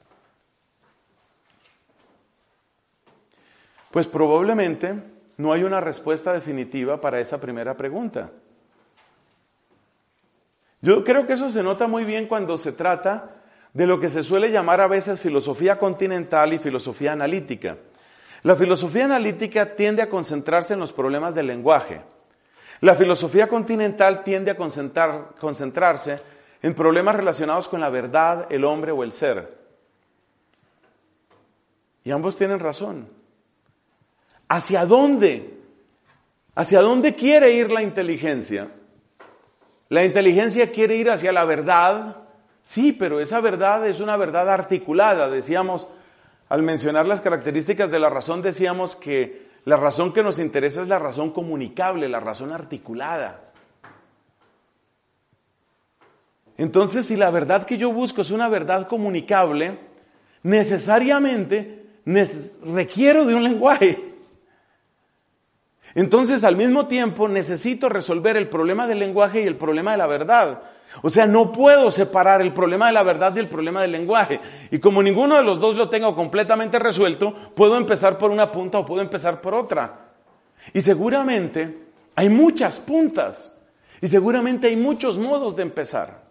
Pues probablemente no hay una respuesta definitiva para esa primera pregunta. Yo creo que eso se nota muy bien cuando se trata de lo que se suele llamar a veces filosofía continental y filosofía analítica. La filosofía analítica tiende a concentrarse en los problemas del lenguaje. La filosofía continental tiende a concentrar, concentrarse en problemas relacionados con la verdad, el hombre o el ser. Y ambos tienen razón. ¿Hacia dónde? ¿Hacia dónde quiere ir la inteligencia? La inteligencia quiere ir hacia la verdad. Sí, pero esa verdad es una verdad articulada. Decíamos, al mencionar las características de la razón, decíamos que la razón que nos interesa es la razón comunicable, la razón articulada. Entonces, si la verdad que yo busco es una verdad comunicable, necesariamente neces- requiero de un lenguaje. Entonces, al mismo tiempo, necesito resolver el problema del lenguaje y el problema de la verdad. O sea, no puedo separar el problema de la verdad y el problema del lenguaje. Y como ninguno de los dos lo tengo completamente resuelto, puedo empezar por una punta o puedo empezar por otra. Y seguramente hay muchas puntas. Y seguramente hay muchos modos de empezar.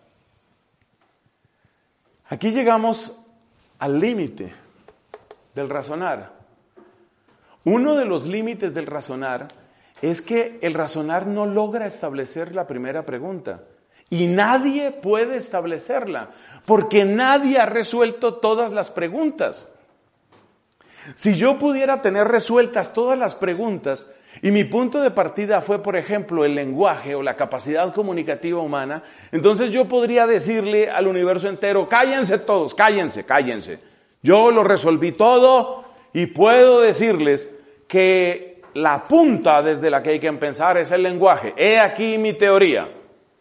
Aquí llegamos al límite del razonar. Uno de los límites del razonar es que el razonar no logra establecer la primera pregunta. Y nadie puede establecerla, porque nadie ha resuelto todas las preguntas. Si yo pudiera tener resueltas todas las preguntas, y mi punto de partida fue, por ejemplo, el lenguaje o la capacidad comunicativa humana, entonces yo podría decirle al universo entero, cállense todos, cállense, cállense. Yo lo resolví todo y puedo decirles que la punta desde la que hay que empezar es el lenguaje. He aquí mi teoría.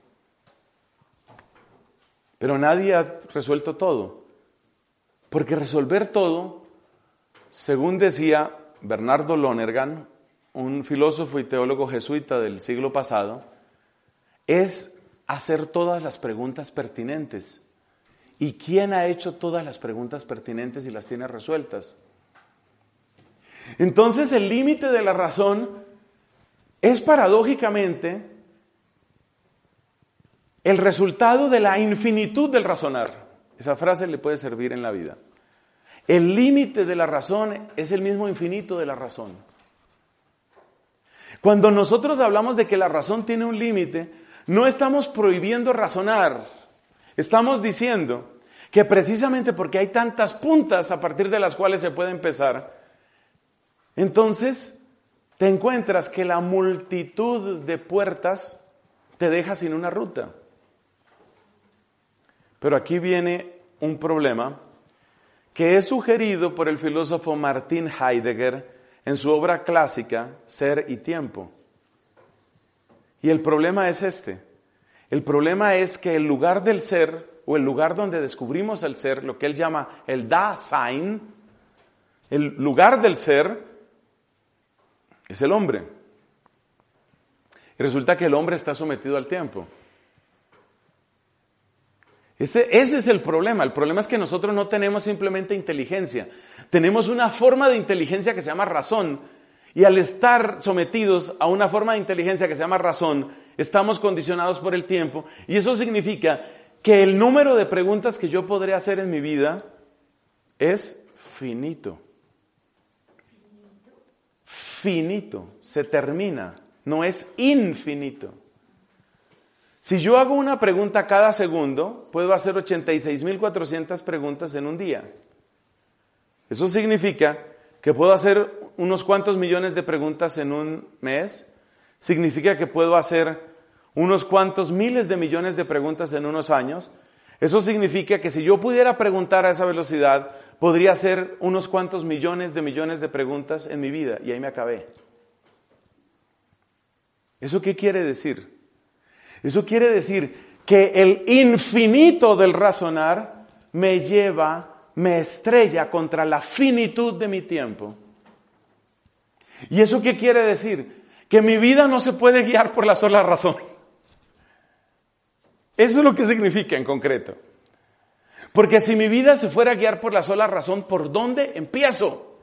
Pero nadie ha resuelto todo. Porque resolver todo, según decía Bernardo Lonergan, un filósofo y teólogo jesuita del siglo pasado, es hacer todas las preguntas pertinentes. ¿Y quién ha hecho todas las preguntas pertinentes y las tiene resueltas? Entonces el límite de la razón es paradójicamente el resultado de la infinitud del razonar. Esa frase le puede servir en la vida. El límite de la razón es el mismo infinito de la razón. Cuando nosotros hablamos de que la razón tiene un límite, no estamos prohibiendo razonar. Estamos diciendo que precisamente porque hay tantas puntas a partir de las cuales se puede empezar, entonces te encuentras que la multitud de puertas te deja sin una ruta. Pero aquí viene un problema que es sugerido por el filósofo Martin Heidegger en su obra clásica, Ser y Tiempo. Y el problema es este. El problema es que el lugar del ser, o el lugar donde descubrimos el ser, lo que él llama el Dasein, el lugar del ser, es el hombre. Y resulta que el hombre está sometido al tiempo. Este, ese es el problema. El problema es que nosotros no tenemos simplemente inteligencia. Tenemos una forma de inteligencia que se llama razón. Y al estar sometidos a una forma de inteligencia que se llama razón, estamos condicionados por el tiempo. Y eso significa que el número de preguntas que yo podré hacer en mi vida es finito. Finito. Se termina. No es infinito. Si yo hago una pregunta cada segundo, puedo hacer ochenta y seis mil cuatrocientas preguntas en un día. Eso significa que puedo hacer unos cuantos millones de preguntas en un mes. Significa que puedo hacer unos cuantos miles de millones de preguntas en unos años. Eso significa que si yo pudiera preguntar a esa velocidad, podría hacer unos cuantos millones de millones de preguntas en mi vida. Y ahí me acabé. ¿Eso qué quiere decir? Eso quiere decir que el infinito del razonar me lleva, me estrella contra la finitud de mi tiempo. ¿Y eso qué quiere decir? Que mi vida no se puede guiar por la sola razón. Eso es lo que significa en concreto. Porque si mi vida se fuera a guiar por la sola razón, ¿por dónde empiezo?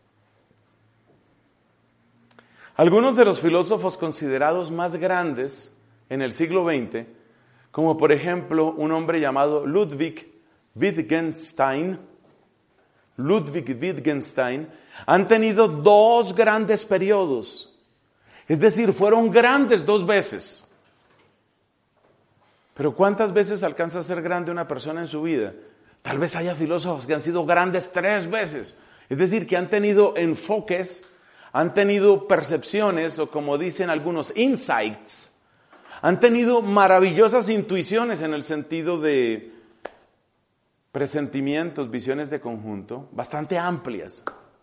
Algunos de los filósofos considerados más grandes en el siglo veinte, como por ejemplo un hombre llamado Ludwig Wittgenstein, Ludwig Wittgenstein, han tenido dos grandes periodos. Es decir, fueron grandes dos veces. Pero ¿cuántas veces alcanza a ser grande una persona en su vida? Tal vez haya filósofos que han sido grandes tres veces. Es decir, que han tenido enfoques, han tenido percepciones, o como dicen algunos, insights. Han tenido maravillosas intuiciones en el sentido de presentimientos, visiones de conjunto, bastante amplias.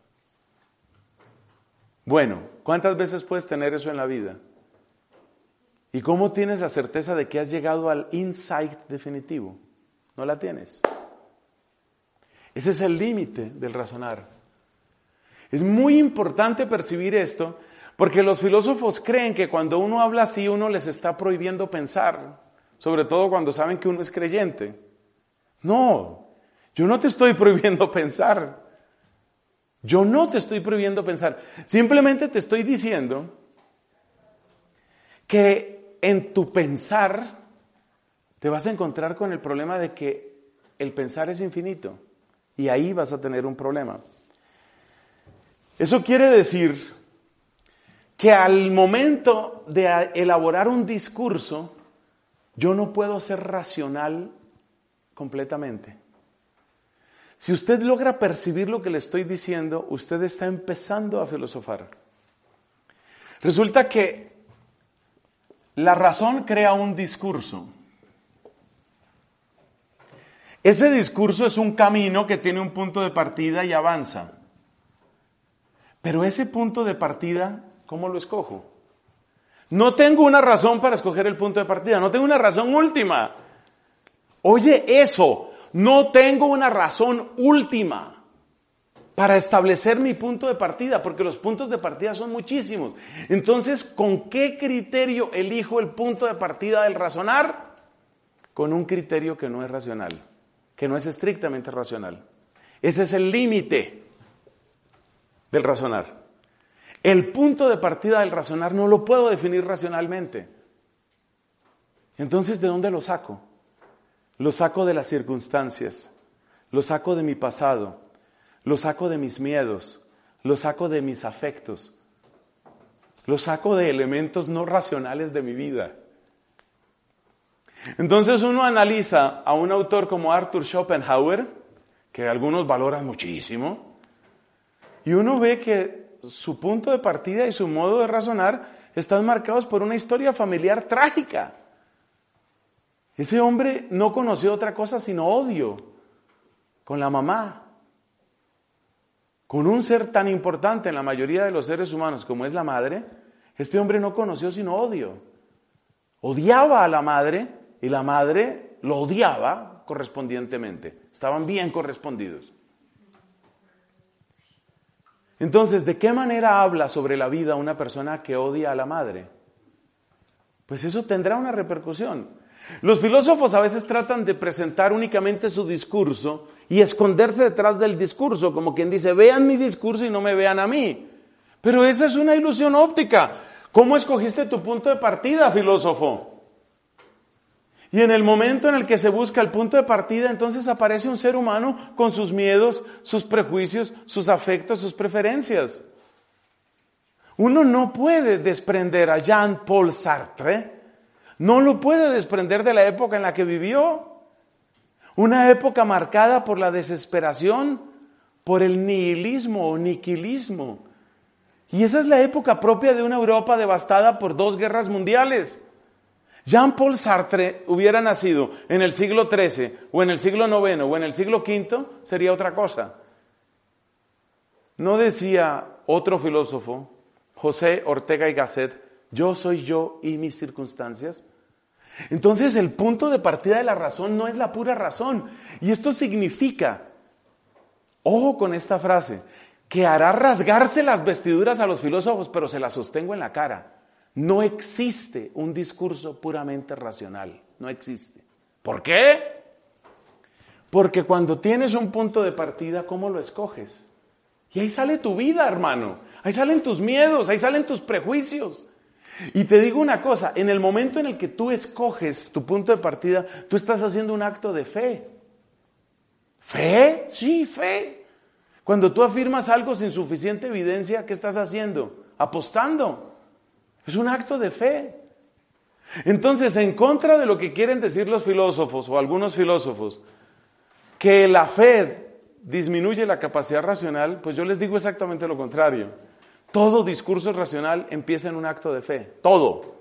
Bueno, ¿cuántas veces puedes tener eso en la vida? ¿Y cómo tienes la certeza de que has llegado al insight definitivo? No la tienes. Ese es el límite del razonar. Es muy importante percibir esto, porque los filósofos creen que cuando uno habla así, uno les está prohibiendo pensar, sobre todo cuando saben que uno es creyente. No, yo no te estoy prohibiendo pensar. Yo no te estoy prohibiendo pensar. Simplemente te estoy diciendo que en tu pensar te vas a encontrar con el problema de que el pensar es infinito. Y ahí vas a tener un problema. Eso quiere decir que al momento de elaborar un discurso, yo no puedo ser racional completamente. Si usted logra percibir lo que le estoy diciendo, usted está empezando a filosofar. Resulta que la razón crea un discurso. Ese discurso es un camino que tiene un punto de partida y avanza. Pero ese punto de partida, ¿cómo lo escojo? No tengo una razón para escoger el punto de partida, no tengo una razón última. Oye eso, no tengo una razón última para establecer mi punto de partida, porque los puntos de partida son muchísimos. Entonces, ¿con qué criterio elijo el punto de partida del razonar? Con un criterio que no es racional, que no es estrictamente racional. Ese es el límite del razonar. El punto de partida del razonar no lo puedo definir racionalmente. Entonces, ¿de dónde lo saco? Lo saco de las circunstancias, lo saco de mi pasado, lo saco de mis miedos, lo saco de mis afectos. Lo saco de elementos no racionales de mi vida. Entonces uno analiza a un autor como Arthur Schopenhauer, que algunos valoran muchísimo, y uno ve que su punto de partida y su modo de razonar están marcados por una historia familiar trágica. Ese hombre no conoció otra cosa sino odio con la mamá, con un ser tan importante en la mayoría de los seres humanos como es la madre. Este hombre no conoció sino odio. Odiaba a la madre y la madre lo odiaba correspondientemente. Estaban bien correspondidos. Entonces, ¿de qué manera habla sobre la vida una persona que odia a la madre? Pues eso tendrá una repercusión. Los filósofos a veces tratan de presentar únicamente su discurso y esconderse detrás del discurso, como quien dice, vean mi discurso y no me vean a mí. Pero esa es una ilusión óptica. ¿Cómo escogiste tu punto de partida, filósofo? Y en el momento en el que se busca el punto de partida, entonces aparece un ser humano con sus miedos, sus prejuicios, sus afectos, sus preferencias. Uno no puede desprender a Jean-Paul Sartre, no lo puede desprender de la época en la que vivió. Una época marcada por la desesperación, por el nihilismo o niquilismo. Y esa es la época propia de una Europa devastada por dos guerras mundiales. Jean-Paul Sartre hubiera nacido en el siglo trece, o en el siglo noveno, o en el siglo quinto, sería otra cosa. No decía otro filósofo, José Ortega y Gasset, yo soy yo y mis circunstancias. Entonces el punto de partida de la razón no es la pura razón. Y esto significa, ojo con esta frase, que hará rasgarse las vestiduras a los filósofos, pero se las sostengo en la cara. No existe un discurso puramente racional, no existe. ¿Por qué? Porque cuando tienes un punto de partida, ¿cómo lo escoges? Y ahí sale tu vida, hermano, ahí salen tus miedos, ahí salen tus prejuicios. Y te digo una cosa, en el momento en el que tú escoges tu punto de partida, tú estás haciendo un acto de fe. ¿Fe? Sí, fe. Cuando tú afirmas algo sin suficiente evidencia, ¿qué estás haciendo? Apostando. Es un acto de fe. Entonces, en contra de lo que quieren decir los filósofos o algunos filósofos, que la fe disminuye la capacidad racional, pues yo les digo exactamente lo contrario. Todo discurso racional empieza en un acto de fe. Todo.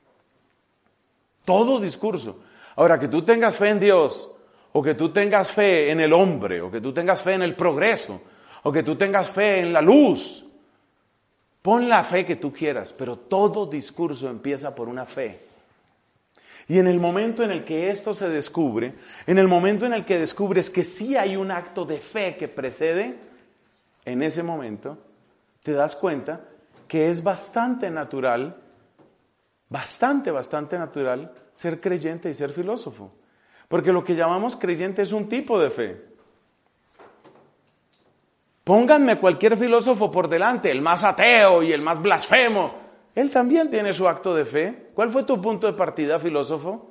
Todo discurso. Ahora, que tú tengas fe en Dios, o que tú tengas fe en el hombre, o que tú tengas fe en el progreso, o que tú tengas fe en la luz, pon la fe que tú quieras, pero todo discurso empieza por una fe. Y en el momento en el que esto se descubre, en el momento en el que descubres que sí hay un acto de fe que precede, en ese momento te das cuenta que es bastante natural, bastante, bastante natural ser creyente y ser filósofo. Porque lo que llamamos creyente es un tipo de fe. Pónganme cualquier filósofo por delante, el más ateo y el más blasfemo. Él también tiene su acto de fe. ¿Cuál fue tu punto de partida, filósofo?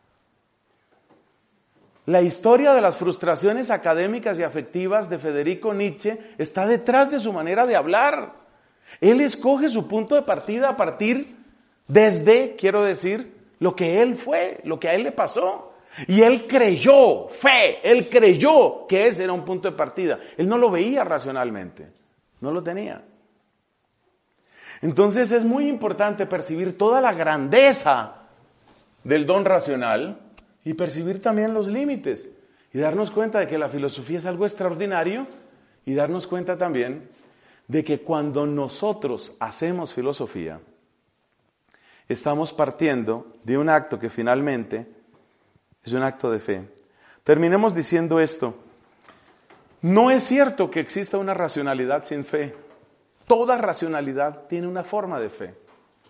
La historia de las frustraciones académicas y afectivas de Federico Nietzsche está detrás de su manera de hablar. Él escoge su punto de partida a partir desde, quiero decir, lo que él fue, lo que a él le pasó. Y él creyó, fe, él creyó que ese era un punto de partida. Él no lo veía racionalmente, no lo tenía. Entonces es muy importante percibir toda la grandeza del don racional y percibir también los límites y darnos cuenta de que la filosofía es algo extraordinario y darnos cuenta también de que cuando nosotros hacemos filosofía, estamos partiendo de un acto que finalmente es un acto de fe. Terminemos diciendo esto. No es cierto que exista una racionalidad sin fe. Toda racionalidad tiene una forma de fe.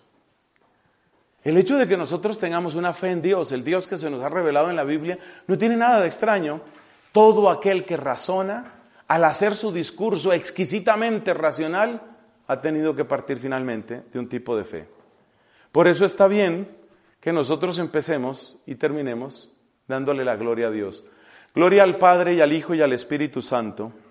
El hecho de que nosotros tengamos una fe en Dios, el Dios que se nos ha revelado en la Biblia, no tiene nada de extraño. Todo aquel que razona, al hacer su discurso exquisitamente racional, ha tenido que partir finalmente de un tipo de fe. Por eso está bien que nosotros empecemos y terminemos dándole la gloria a Dios. Gloria al Padre y al Hijo y al Espíritu Santo,